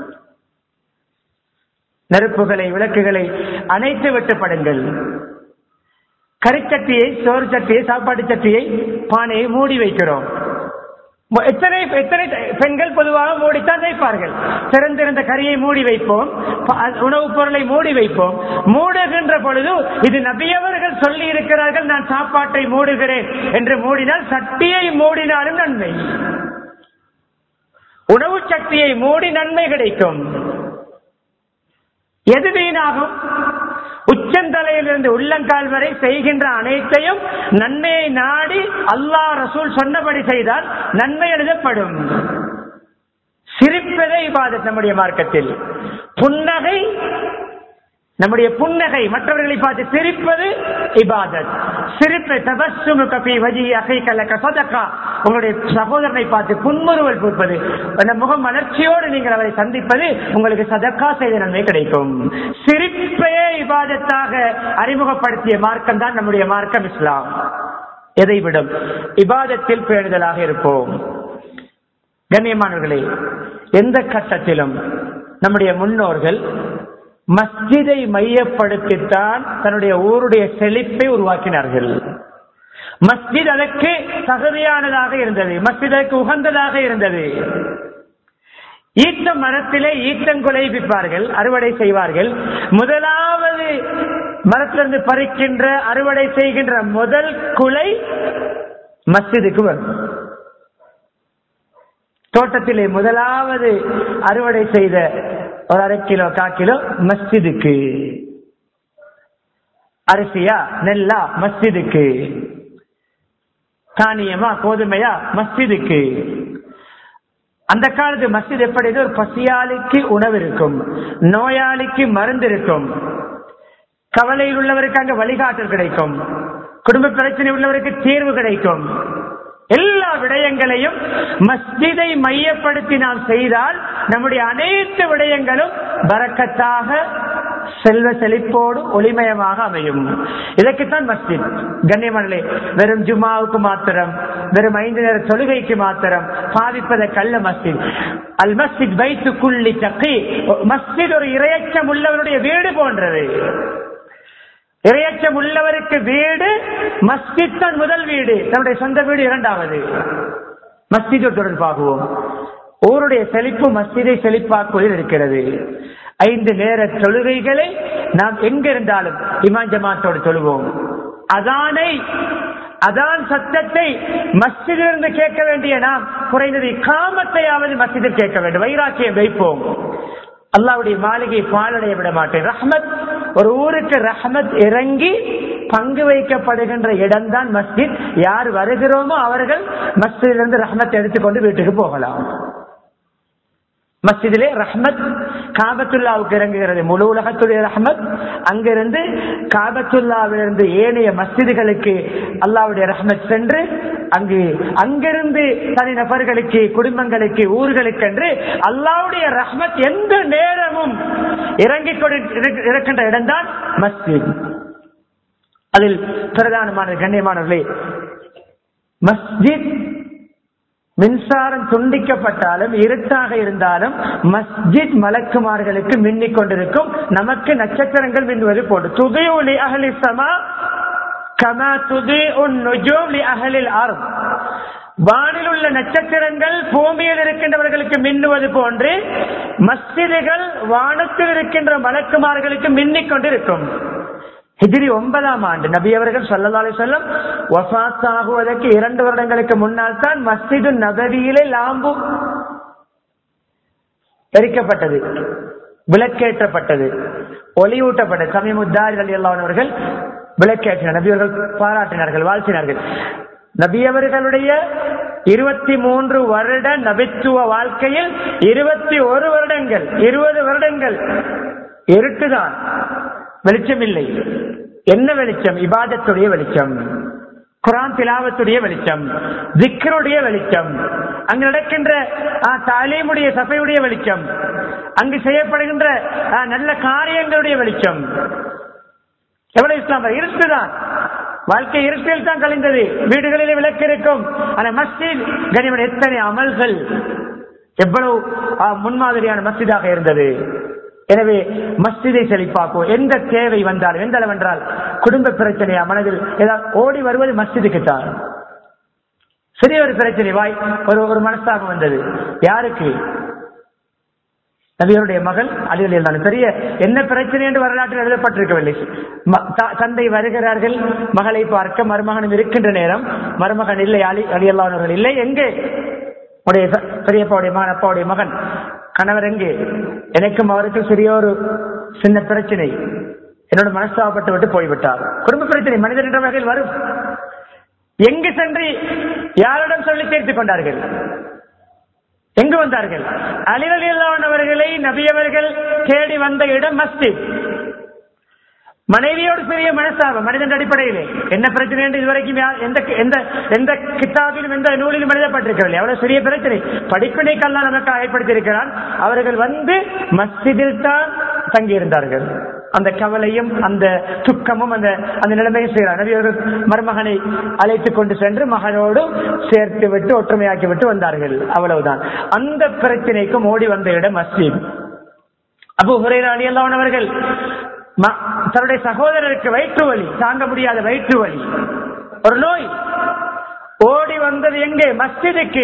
நெருப்புகளை, விளக்குகளை அணைத்து விட்டு படுங்கள். கறிச்சட்டியை, சோறு சட்டியை, சாப்பாட்டு சட்டியை, பானையை மூடி வைக்கிறோம். எத்தனை எத்தனை பெண்கள் பொதுவாக மூடித்தான் வைப்பார்கள். திறந்திருந்த கறியை மூடி வைப்போம், உணவுப் பொருளை மூடி வைப்போம். மூடுகின்ற பொழுது இது நபியவர்கள் சொல்லி இருக்கிறார்கள், நான் சாப்பாட்டை மூடுகிறேன் என்று மூடினால் சட்டியை மூடினாலும் நன்மை. உணவு சட்டியை மூடி நன்மை கிடைக்கும். எது வீணாகும்? உச்சந்தலையிலிருந்து உள்ளங்கால் வரை செய்கின்ற அனைத்தையும் நன்மையை நாடி அல்லாஹ் ரசூல் சொன்னபடி செய்தால் நன்மை எழுதப்படும். சிரிப்பதே இபாதத். நம்முடைய மார்க்கத்தில் புன்னகை, நம்முடைய புன்னகை, மற்றவர்களை பார்த்து சிரிப்பது இபாதத். சிரிப்பை தபஸ்ஸுமுக ஃபீ வஜ்ஹி அஹீக லக ஸதகா, உங்களுடைய சகோதரனை பார்த்து புன்முறுவல் பூப்பது, அந்த முகம் மலர்ச்சியோடு நீங்கள் அவரை சந்திப்பது உங்களுக்கு சதக்கா செய்த நன்மை கிடைக்கும். சிரிப்பையே இபாதத்தாக அறிமுகப்படுத்திய மார்க்கம் தான் நம்முடைய மார்க்கம் இஸ்லாம். எதை விடும் இபாதத்தில் பேணுதலாக இருப்போம். கண்ணியமானவர்களே, எந்த கட்டத்திலும் நம்முடைய முன்னோர்கள் மஸ்ஜிதை மையப்படுத்தித்தான் தன்னுடைய ஊருடைய செழிப்பை உருவாக்கினார்கள். மஸ்ஜித் அதற்கு தகுதியானதாக இருந்தது, மஸ்ஜித் அதற்கு உகந்ததாக இருந்தது. ஈட்ட மரத்திலே ஈட்டங்குலை விற்பார்கள், அறுவடை செய்வார்கள். முதலாவது மரத்திலிருந்து பறிக்கின்ற, அறுவடை செய்கின்ற முதல் குலை மஸ்ஜிதுக்கு வரும். தோட்டத்திலே முதலாவது அறுவடை செய்த ஒரு அரை கிலோ கா கிலோ மஸ்ஜிதுக்கு. அரிசியா நெல்லா மஸ்ஜிதுக்கு. தானியமா கோதுமையா மஸ்ஜிதுக்கு. அந்த காலத்து மஸ்ஜித் எப்படி ஒரு பசியாளிக்கு உணவு இருக்கும், நோயாளிக்கு மருந்து இருக்கும், கவலையில் உள்ளவருக்கு அங்க வழிகாட்டல் கிடைக்கும், குடும்ப பிரச்சனை உள்ளவருக்கு தீர்வு கிடைக்கும். எல்லா விடயங்களையும் மஸ்ஜிதை மையப்படுத்தி நாம் செய்தால் நம்முடைய அனைத்து விடயங்களும் பரக்கத்தாக செல்வ செழிப்போடு ஒளிமயமாக அமையும். இதற்குத்தான் மஸ்ஜித். கண்ணியமானே, வெறும் ஜும்மாவுக்கு மாத்திரம், வெறும் ஐந்து நேர தொழுகைக்கு மாத்திரம் பாதிப்பதற்கல்ல மஸ்ஜித். அல் மஸ்ஜித் பைத்து குல்லி தக்கி. மஸ்ஜித் ஒரு இரையச்சம் உள்ளவருடைய வீடு போன்றது. இரையச்சம் உள்ளவருக்கு வீடு மஸ்ஜித் தான் முதல் வீடு, நம்முடைய சொந்த வீடு இரண்டாவது. மஸ்ஜித் தொடர்பாகுவோம். ஊருடைய செழிப்பு மஸ்ஜிதை செழிப்பாக்குவதில் இருக்கிறது. ஐந்து நேர தொழுகைகளை நாம் எங்கிருந்தாலும் இமாம் ஜமாத்தோடு தொழுவோம். அதானை அதான் சத்தத்தை மஸ்ஜிதிலிருந்து கேட்க வேண்டிய நாம் குறைந்தது இக்காமத்தையாவது மஸ்ஜிதில் கேட்க வேண்டும். வைராக்கியம் வைப்போம். அல்லாஹ்வுடைய மாளிகை பாலடைய விட மாட்டேன். ரஹ்மத், ஒரு ஊருக்கு ரஹ்மத் இறங்கி பங்கு வைக்கப்படுகின்ற இடம்தான் மஸ்ஜித். யார் வருகிறோமோ அவர்கள் மஸ்ஜிதிலிருந்து ரஹ்மத் எடுத்துக்கொண்டு வீட்டுக்கு போகலாம். மஸ்ஜிதிலே ரஹ்மத் காபத்துல்லாவுக்கு இறங்குகிறது, முழு உலகத்துடைய ரஹ்மத். அங்கிருந்து காபத்துல்லாவிலிருந்து ஏனைய மஸ்ஜிதுகளுக்கு அல்லாஹ்வுடைய ரஹ்மத் சென்று அங்கு அங்கிருந்து தனி நபர்களுக்கு, குடும்பங்களுக்கு, ஊர்களுக்கு என்று அல்லாஹ்வுடைய ரஹ்மத் எந்த நேரமும் இறங்கிக் இருக்கின்ற இடம்தான் மஸ்ஜித். அதில் பிரதானமான கண்ணியமானவர்களே, மஸ்ஜித் மின்சாரம் துண்டிக்கப்பட்டாலும் இருட்டாக இருந்தாலும் மஸ்ஜித் மலக்குமார்களுக்கு மின்னிக் கொண்டிருக்கும். நமக்கு நட்சத்திரங்கள் மின்னுவது போன்று. துதியுலி அஹ்லி ஸமா கமா துதிஉன் நுஜூம் லி அஹ்லில் அர்த். வானில் உள்ள நட்சத்திரங்கள் பூமியில் இருக்கின்றவர்களுக்கு மின்னுவது போன்று மஸ்ஜிதுகள் வானத்தில் இருக்கின்ற மலக்குமார்களுக்கு மின்னிக் கொண்டிருக்கும். ஹிஜ்ரி ஒன்பதாம் ஆண்டு நபி அவர்கள் ஸல்லல்லாஹு அலைஹி வஸல்லம் வஃபாத் ஆகுவதற்கு இரண்டு வருடங்களுக்கு முன்னால் தான் மஸ்ஜிது நபவியிலே லாம்பு எரிக்கப்பட்டது, விளக்கேற்றப்பட்டது, ஒளியூட்டப்பட்டது. சமீமுத்தாரி ரலியல்லாஹு அன்ஹு அவர்கள் விளக்கேற்றினார். நபி அவர்கள் பாராட்டினார்கள், வாழ்த்தினார்கள். நபி அவர்களுடைய இருபத்தி மூன்று வருட நபித்துவ வாழ்க்கையில் இருபத்தி ஒரு வருடங்கள் இருபது வருடங்கள் இருட்டுதான், வெளிச்சம் இல்லை. என்ன வெளிச்சம்? இபாதத்துடைய வெளிச்சம், குர்ஆன் திலாவத்துடைய வெளிச்சம், திக்ருடைய வெளிச்சம், அங்கு நடக்கின்ற தாலீமுடைய சபையுடைய வெளிச்சம், அங்கு செய்யப்படுகின்ற நல்ல காரியங்களுடைய வெளிச்சம். எவ்வளவு இஸ்லாம் இருட்டுதான், வாழ்க்கை இருட்டில் தான் கழிந்தது. வீடுகளிலே விளக்கு இருக்கும். ஆனா மஸ்ஜித் கனிமன் எத்தனை அமல்கள், எவ்வளவு முன்மாதிரியான மஸ்ஜிதாக இருந்தது. எனவே மஸ்ஜிதை செழிப்பாக்குவோம். எந்த தேவை வந்தாலும், எந்த அளவென்றால் குடும்ப பிரச்சனையா மனதில் ஏதாவது ஓடி வருவது மஸ்ஜிதுக்கு தான். சிறிய ஒரு பிரச்சனை, வாய் ஒரு ஒரு மனஸ்தாபம் வந்தது. யாருக்கு? நபியருடைய மகள் அலிகளில் தான். பெரிய என்ன பிரச்சனை என்று வரலாற்றில் எழுதப்பட்டிருக்கவில்லை. தந்தை வருகிறார்கள் மகளை பார்க்க, மருமகனும் இருக்கின்ற நேரம் மருமகன் இல்லை, அலி அலியல்லானவர்கள் இல்லை. எங்கே உடைய பெரியப்பாவுடைய மகன், அப்பாவுடைய மகன், கணவர் எங்கே? எனக்கும் அவருக்கும் சிறிய ஒரு சின்ன பிரச்சனை, என்னோட மனஸ்தாபப்பட்டு விட்டு போய்விட்டார். குடும்ப பிரச்சனை மனிதன் என்ற வகையில் வரும். எங்கு சென்று யாரிடம் சொல்லி தீர்த்துக் கொண்டார்கள்? எங்கு வந்தார்கள்? அலி ரலியல்லாஹு அவர்களை நபி அவர்கள் தேடி வந்த இடம் மஸ்ஜித். மனைவியோடு பெரிய மனஸ்தாபம் மனிதன் அடிப்படையிலே. என்ன பிரச்சனை என்று இதுவரைக்கும் எந்த எந்த எந்த கிதாபிலும் எந்த நூலிலும் எழுதப்பட்டிருக்கவில்லை. அவ்வளவு சிறிய பிரச்சனை, படிப்பினைக்கெல்லாம் நமக்கு ஏற்படுத்தியிருக்கிறான். அவர்கள் வந்து மஸ்ஜிதில் தான் தங்கியிருந்தார்கள். அந்த கவலையும் அந்த துக்கமும் அந்த அந்த நிலைமையும் செய்கிறார். நபி அவர்கள் மருமகனை அழைத்துக் கொண்டு சென்று மகனோடு சேர்த்து விட்டு ஒற்றுமையாக்கி விட்டு வந்தார்கள். அவ்வளவுதான். அந்த பிரச்சனைக்கும் ஓடி வந்த இடம் மஸ்ஜித். அபூ ஹுரைரா ரலியல்லாஹு அன்ஹு அவர்கள் தன்னுடைய சகோதரருக்கு வயிற்று வலி, தாங்க முடியாத வயிற்று வலி, ஒரு நோய், ஓடி வந்தது எங்கே? மஸ்ஜிதுக்கு.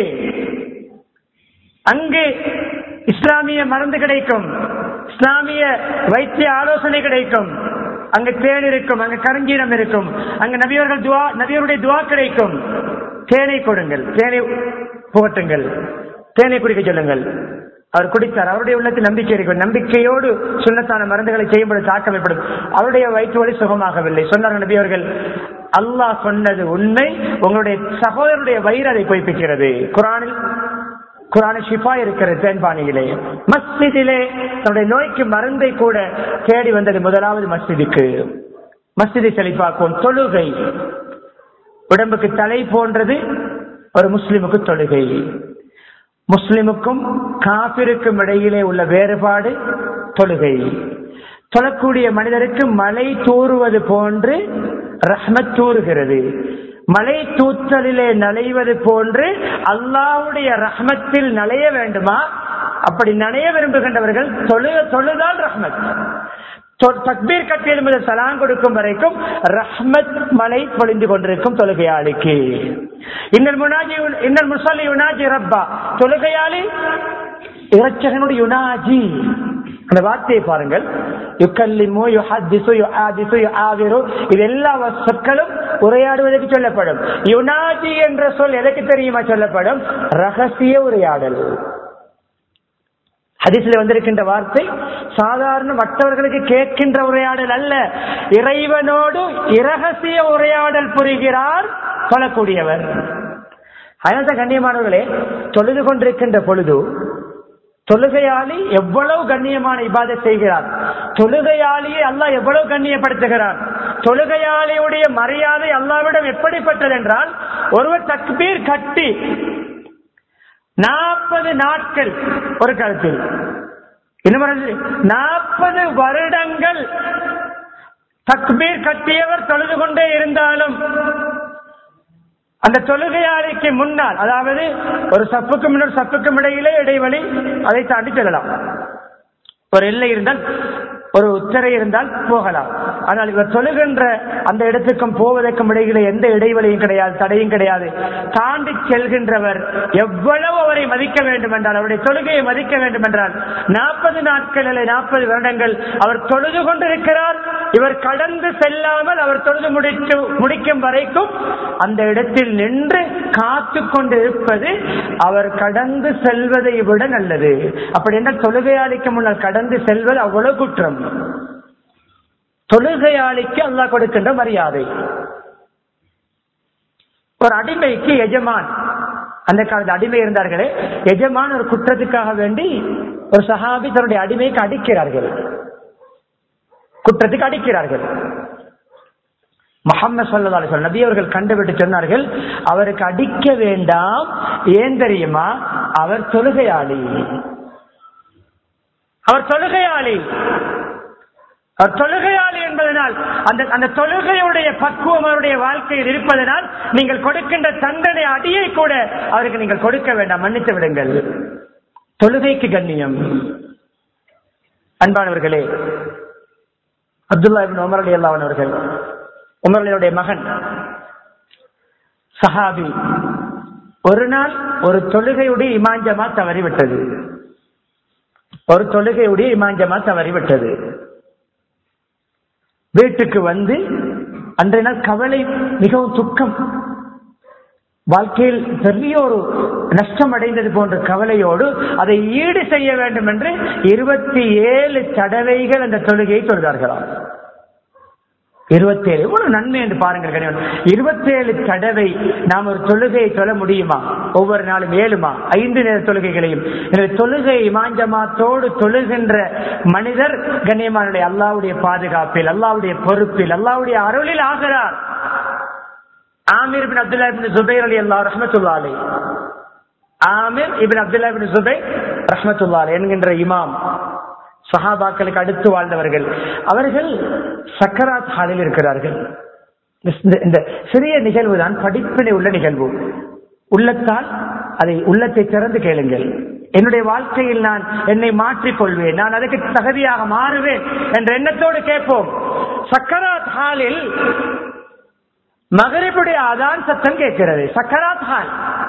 அங்கு இஸ்லாமிய மருந்து கிடைக்கும், இஸ்லாமிய வைத்திய ஆலோசனை கிடைக்கும், அங்கு தேன் இருக்கும், அங்கு கருஞ்சீரம் இருக்கும், அங்கு நபியவர்கள் துவா, நபியருடைய துவா கிடைக்கும். தேனை கொடுங்கள், தேனை புகட்டுங்கள், தேனை குடிக்க சொல்லுங்கள். அவர் குடித்தார். அவருடைய உள்ளத்தில் நம்பிக்கை இருக்கும். நம்பிக்கையோடு சுன்னத்தான மருந்துகளை செய்யும்போது தாக்கம் ஏற்படும். அவருடைய வயிற்று வலி சுகமாகவில்லை. சொன்னார்கள் நபி அவர்கள், அல்லாஹ் சொன்னது உண்மை, உங்களுடைய சகோதரருடைய வயிறு அதை பொய்ப்பிக்கிறது. குர்ஆனில் குர்ஆன் ஷிஃபா இருக்கிறது தேன்பானியிலே. மஸ்ஜிதிலே தன்னுடைய நோய்க்கு மருந்தை கூட தேடி வந்தது முதலாவது மஸ்ஜிதுக்கு. மஸ்ஜிதை செழிப்பாக்கும் தொழுகை. உடம்புக்கு தலை போன்றது ஒரு முஸ்லிமுக்கு தொழுகை. முஸ்லிமுக்கும் காபிருக்கும் இடையிலே உள்ள வேறுபாடு தொழுகை. தொழக்கூடிய மனிதருக்கு மழை தூறுவது போன்று ரஹ்மத் தூறுகிறது. மழை தூத்தலிலே நனைவது போன்று அல்லாஹ்வுடைய ரஹ்மத்தில் நனைய வேண்டுமா? அப்படி நனைய விரும்புகின்றவர்கள் தொழு தொழுதால் ரஹ்மத். தக்பீர் கட்டி எழும்பது சலாம் கொடுக்கும் வரைக்கும் ரஹ்மத் மலை பொழிந்து கொண்டிருக்கும் தொழுகையாளிக்கு. இன்னல் முனாஜி இன்னல் முஸல்லி யுனாஜி ரப்பா, தொழுகையாளி இறைச்சகனுடைய யுனாஜி. அந்த வார்த்தையை பாருங்கள். யுகல்லிமு யுஹத்திசு யுஆதிசு யுஆவிரு, இது எல்லா சொற்களும் உரையாடுவதற்கு சொல்லப்படும். யுனாஜி என்ற சொல் எதற்கு தெரியுமா சொல்லப்படும்? ரகசிய உரையாடல். ஹதீஸ்ல வந்திருக்கின்ற வார்த்தை சாதாரண மற்றவர்களுக்கு கேட்கின்ற உரையாடல் அல்ல, இறைவனோடு இரகசிய உரையாடல் புரிகிறார் சொல்லக்கூடியவர். அதனால கண்ணியமானவர்களே, தொழுது கொண்டிருக்கின்ற பொழுது தொழுகையாளி எவ்வளவு கண்ணியமான இபாதத் செய்கிறார், தொழுகையாளியை அல்லாஹ் எவ்வளவு கண்ணியப்படுத்துகிறார், தொழுகையாளியுடைய மரியாதை அல்லாஹ்விடம் எப்படிப்பட்டது என்றால், ஒருவர் தக்பீர் கட்டி நாற்பது நாட்கள் ஒரு கருத்தில், இன்னும் நாற்பது வருடங்கள் தக்பீர் கட்டியவர் தொழுது கொண்டே இருந்தாலும் அந்த தொழுகையாளிக்கு முன்னால், அதாவது ஒரு சப்புக்கும் இன்னொரு சப்புக்கும் இடையிலே இடைவெளி, அதை தாண்டி செல்லலாம். ஒரு எல்லை இருந்தால், ஒரு உத்தரை இருந்தால் போகலாம். ஆனால் இவர் தொழுகின்ற அந்த இடத்துக்கும் போவதற்கும் இடையிலே எந்த இடைவெளியும் கிடையாது, தடையும் கிடையாது. தாண்டி செல்கின்றவர் எவ்வளவு அவரை மதிக்க வேண்டும் என்றால், அவருடைய தொழுகையை மதிக்க வேண்டும் என்றால், நாற்பது நாட்கள் அல்ல நாற்பது வருடங்கள் அவர் தொழுது கொண்டிருக்கிறார். இவர் கடந்து செல்லாமல் அவர் தொழுது முடித்து முடிக்கும் வரைக்கும் அந்த இடத்தில் நின்று காத்து கொண்டிருப்பது அவர் கடந்து செல்வதை விட நல்லது. அப்படி என்றால் தொழுகையாளிக்கு முன்னால் கடந்து செல்வது அவ்வளவு குற்றம். தொழுகையாளிக்கு அல்லாஹ் கொடுக்கின்ற மரியாதை. ஒரு அடிமைக்கு எஜமான், அந்த காலத்தில் அடிமை இருந்தார்களே, எஜமான் ஒரு குற்றத்துக்காக வேண்டி ஒரு சஹாபி தன்னுடைய அடிமைக்கு அடிக்கிறார்கள், குற்றத்துக்கு அடிக்கிறார்கள். முஹம்மது ஸல்லல்லாஹு அலைஹி வஸல்லம் நபி அவர்கள் கண்டுவிட்டு சொன்னார்கள், அவருக்கு அடிக்க வேண்டாம். ஏன் தெரியுமா? அவர் தொழுகையாளி. அவர் தொழுகையாளி அவர் தொழுகையாளி என்பதனால், அந்த அந்த தொழுகையுடைய பக்குவம் அவருடைய வாழ்க்கையில் இருப்பதனால் நீங்கள் கொடுக்கின்ற தண்டனை அடியை கூட அவருக்கு நீங்கள் கொடுக்க வேண்டாம், மன்னித்து விடுங்கள். தொழுகைக்கு கண்ணியம். அன்பானவர்களே, அப்துல்லா இப்னு உமர் ரலியல்லாஹு அன்ஹு அவர்கள், உமருடைய மகன் சஹாபி, ஒரு நாள் ஒரு தொழுகையுடைய இமாஞ்சமா தவறிவிட்டது. ஒரு தொழுகையுடைய இமாஞ்சமா தவறிவிட்டது. வீட்டுக்கு வந்து அன்றைய நாள் கவலை, மிகவும் துக்கம், வாழ்க்கையில் பெரிய ஒரு நஷ்டம் அடைந்தது போன்ற கவலையோடு அதை ஈடு செய்ய வேண்டும் என்று இருபத்தி ஏழு தடவைகள் அந்த தொழுகையை தொழுதார்களாம். இருபத்தி ஏழு ஒரு நன்மை என்று பாருங்கள். இருபத்தி ஏழு தடவை நாம் ஒரு தொழுகையை சொல்ல முடியுமா? ஒவ்வொரு நாளும் ஏழுமா ஐந்து நேர தொழுகைகளையும். தொழுகை இமாஞ்சமாத்தோடு தொழுகின்ற மனிதர் கண்ணியமானுடைய அல்லாஹ்வுடைய பாதுகாப்பில், அல்லாஹ்வுடைய பொறுப்பில், அல்லாஹ்வுடைய அருளில் ஆகிறார். ஆமீர் இப்னு அப்துல்லா இப்னு ஸுபைர் ரலியல்லாஹு ரஹ்மத்துல்லாஹி அலைஹி, ஆமீர் இப்னு அப்துல்லா இப்னு ஸுபைர் ரஹ்மத்துல்லாஹி அலைஹி என்கின்ற இமாம், சஹாபாக்களுக்கு அடுத்து வாழ்ந்தவர்கள், அவர்கள் சக்கராத் ஹாலில் இருக்கிறார்கள். இந்த சிறிய நிகழ்வு தான் படிப்பினை உள்ள நிகழ்வு. உள்ளத்தால் அதை உள்ளத்தை திறந்து கேளுங்கள். என்னுடைய வாழ்க்கையில் நான் என்னை மாற்றிக் கொள்வேன், நான் அதுக்கு தகுதியாக மாறுவேன் என்ற எண்ணத்தோடு கேட்போம். சக்கராத் ஹாலில் மகரிபுடைய அதான் சத்தம் கேட்கிறது. சக்கராத் ஹால்,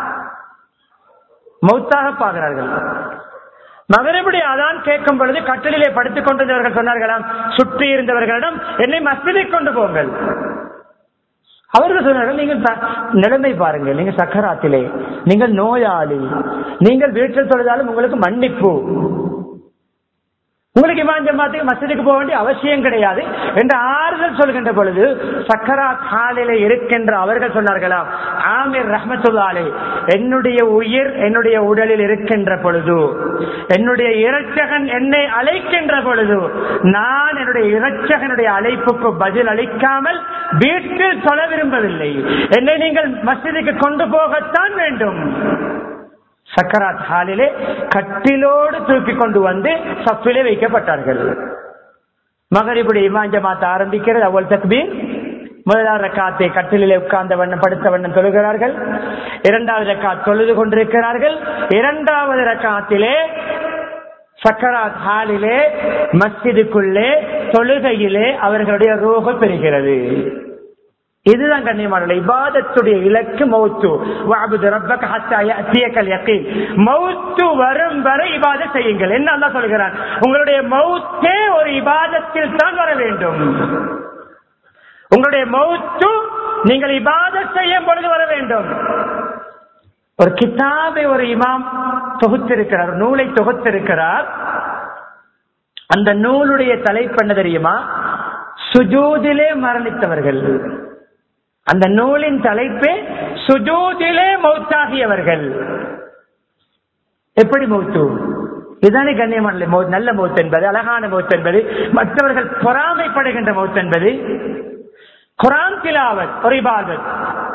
மௌத்தாக பார்க்கிறார்கள். மகரிபுடைய அதான் கேட்கும் பொழுது கட்டிலே படுத்துக் கொண்டிருந்தவர்கள் சொன்னார்களாம், சுற்றி இருந்தவர்களிடம், என்னை மஸ்ஜிதை கொண்டு போங்கள். அவர்கள் சொன்னார்கள், நீங்கள் நிலைமை பாருங்கள், நீங்கள் சக்கராத்திலே, நீங்கள் நோயாளி, நீங்கள் வீட்டில் தொழுதாலும் உங்களுக்கு மன்னிப்பு. உங்களுக்கு இமாம் ஜமாத்துக்கு மஸ்ஜிதுக்கு போக வேண்டிய அவசியம் கிடையாது என்று ஆறுதல் சொல்கின்ற பொழுது சக்கராத் ஹாலிலே இருக்கின்ற அவர்கள் சொன்னார்களாம், ஆமீர் ரஹ்மத்துல்லாஹி அலைஹி, என்னுடைய உயிர் என்னுடைய உடலில் இருக்கின்ற பொழுது, என்னுடைய இரட்சகன் என்னை அழைக்கின்ற பொழுது, நான் என்னுடைய இரட்சகனுடைய அழைப்புக்கு பதில் அளிக்காமல் வீட்டில் சொல்ல விரும்பவில்லை. என்னை நீங்கள் மஸ்ஜிதுக்கு கொண்டு போகத்தான் வேண்டும். சக்கராத் ஹாலிலே கட்டிலோடு தூக்கி கொண்டு வந்து சஃபிலே வைக்கப்பட்டார்கள். மகரிபுடைய இமாம் ஜமாத் ஆரம்பிக்கிறது. அவ்வல் தக்பீர். முதலாவது ரக்காத்தை கட்டிலே உட்கார்ந்த வண்ணம் படுத்த வண்ணம் தொழுகிறார்கள். இரண்டாவது ரக்காத் தொழுது கொண்டிருக்கிறார்கள். இரண்டாவது ரக்காத்திலே சக்கராத் ஹாலிலே மஸ்ஜிதுக்குள்ளே தொழுகையிலே அவர்களுடைய ரூஹ் பெறுகிறது. இதுதான் கண்ணியமான இபாதத்துடைய இலக்கு. மௌத்து வஅபுது ரப்பக ஹத்தா யஅதியகல் யகீன். மௌத்து வரும் வரை இபாதத் செய்யுங்கள். என்ன அல்லாஹ் சொல்கிறான்? உங்களுடைய மௌத்தே ஒரு இபாதத்தில் தான் வர வேண்டும். உங்களுடைய மௌத்து நீங்கள் இபாதத் செய்யும் பொழுது வர வேண்டும். ஒரு கிதாபை ஒரு இமாம் தொகுத்திருக்கிறார், நூலை தொகுத்திருக்கிறார். அந்த நூலுடைய தலைப்பு என்ன தெரியுமா? சுஜூதிலே மரணித்தவர்கள். அந்த நூலின் தலைப்பே சுஜூதிலே மௌத்தாகியவர்கள். எப்படி மௌத்து? இதுதானே கண்ணியமான மௌத், நல்ல மௌத் என்பது, அழகான மௌத் என்பது, மற்றவர்கள் பொறாமைப்படுகின்ற மௌத் என்பது. குர்ஆன் திலாவத் ஒரு இபாதத்.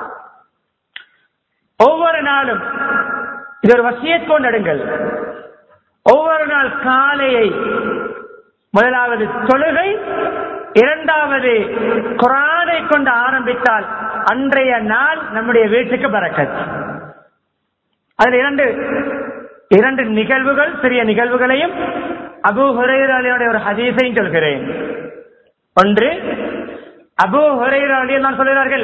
ஒவ்வொரு நாளும் இது ஒரு வசியத் கொண்டடுங்கள். ஒவ்வொரு நாள் காலையை முதலாவது தொழுகை, இரண்டாவது குர்ஆனை கொண்டு ஆரம்பித்தால் அன்றைய நாள் நம்முடைய வீட்டுக்கு பரக்கத். அதில் இரண்டு இரண்டு நிகழ்வுகள், சிறிய நிகழ்வுகளையும் அபூ ஹுரைராவுடைய ஒரு ஹதீஸையும் சொல்கிறேன். ஒன்று, அபூ ஹுரைரா ரலியல்லாஹு சொல்கிறார்கள்,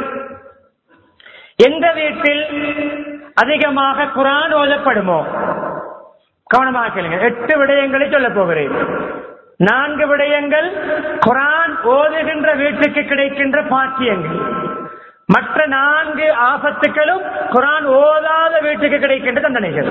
எந்த வீட்டில் அதிகமாக குர்ஆன் ஓதப்படுமோ, கவனமாக கேளுங்க, எட்டு விடயங்களை சொல்ல போகிறேன். நான்கு விடயங்கள் குர்ஆன் ஓதுகின்ற வீட்டுக்கு கிடைக்கின்ற பாக்கியங்கள். மற்ற நான்கு ஆபத்துக்களும் குர்ஆன் ஓதாத வீட்டுக்கு கிடைக்கின்ற தண்டனைகள்.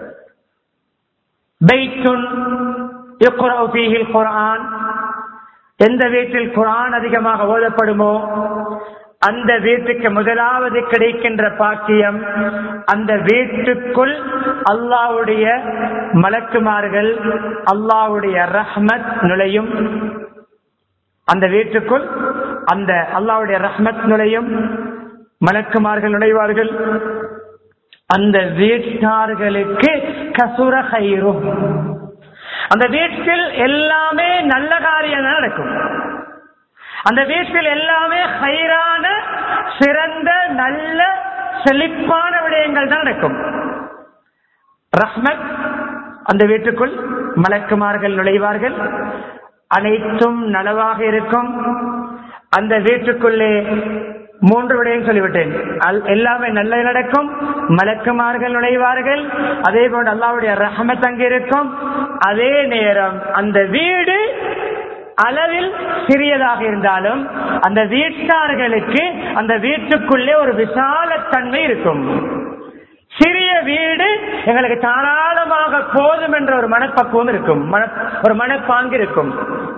பைத்துன் யக்ரஉ ஃபீஹில் குர்ஆன், எந்த வீட்டில் குர்ஆன் அதிகமாக ஓதப்படுமோ அந்த வீட்டுக்கு முதலாவது கிடைக்கின்ற பாக்கியம், அந்த வீட்டுக்குள் அல்லாஹ்வுடைய மலக்குமார்கள், அல்லாஹ்வுடைய ரஹ்மத் நுழையும். அந்த வீட்டுக்குள் அந்த அல்லாஹ்வுடைய ரஹ்மத் நுழையும், மலக்குமார்கள் நுழைவார்கள். அந்த வீட்டார்களுக்கு கசுர கைரு, அந்த வீட்டில் எல்லாமே நல்ல காரியம் நடக்கும். அந்த வீட்டில் எல்லாமே ஹைரான, சிறந்த, நல்ல, செழிப்பான விடயங்கள் தான் நடக்கும். ரஹ்மத், அந்த வீட்டுக்குள் மலக்குமார்கள் நுழைவார்கள், அனைத்தும் நலவாக இருக்கும். அந்த வீட்டுக்குள்ளே மூன்று விடயம் சொல்லிவிட்டேன். எல்லாமே நல்லது நடக்கும், மலக்குமார்கள் நுழைவார்கள், அதே போன்று அல்லாஹ்வுடைய ரஹ்மத் அங்கே இருக்கும். அதே நேரம் அந்த வீடு அளவில் சிறியதாக இருந்தாலும் அந்த வீட்டார்களுக்கு அந்த வீட்டுக்குள்ளே ஒரு விசாலத்தன்மை இருக்கும். சிறிய வீடு எங்களுக்கு தாராளமாக போதும் என்ற ஒரு மனப்பக்குவம் இருக்கும், ஒரு மனப்பாங்கு இருக்கும்.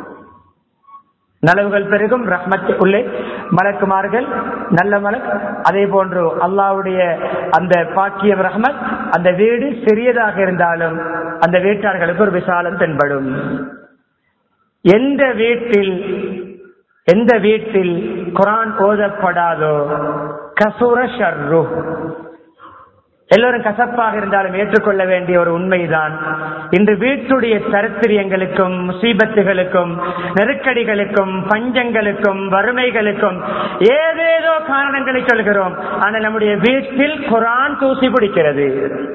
நலவுகள் பெருகும், ரஹ்மத் உள்ளே மலக்குமார்கள், நல்ல மலக், அதே போன்று அல்லாஹ்வுடைய அந்த பாக்கியம் ரஹ்மத். அந்த வீடு சிறியதாக இருந்தாலும் அந்த வீட்டார்களுக்கு ஒரு விசாலம் தென்படும். எந்த வீட்டில் எந்த வீட்டில் குர்ஆன் ஓதப்படாதோ கசுர ஷர்ரு, எல்லோரும் கசப்பாக இருந்தாலும் ஏற்றுக்கொள்ள வேண்டிய ஒரு உண்மைதான். இன்று வீட்டுடைய தரித்திரியங்களுக்கும், முசீபத்துகளுக்கும், நெருக்கடிகளுக்கும், பஞ்சங்களுக்கும், வறுமைகளுக்கும் ஏதேதோ காரணங்களை சொல்கிறோம். ஆனால் நம்முடைய வீட்டில் குர்ஆன் தூசி பிடிக்கிறது.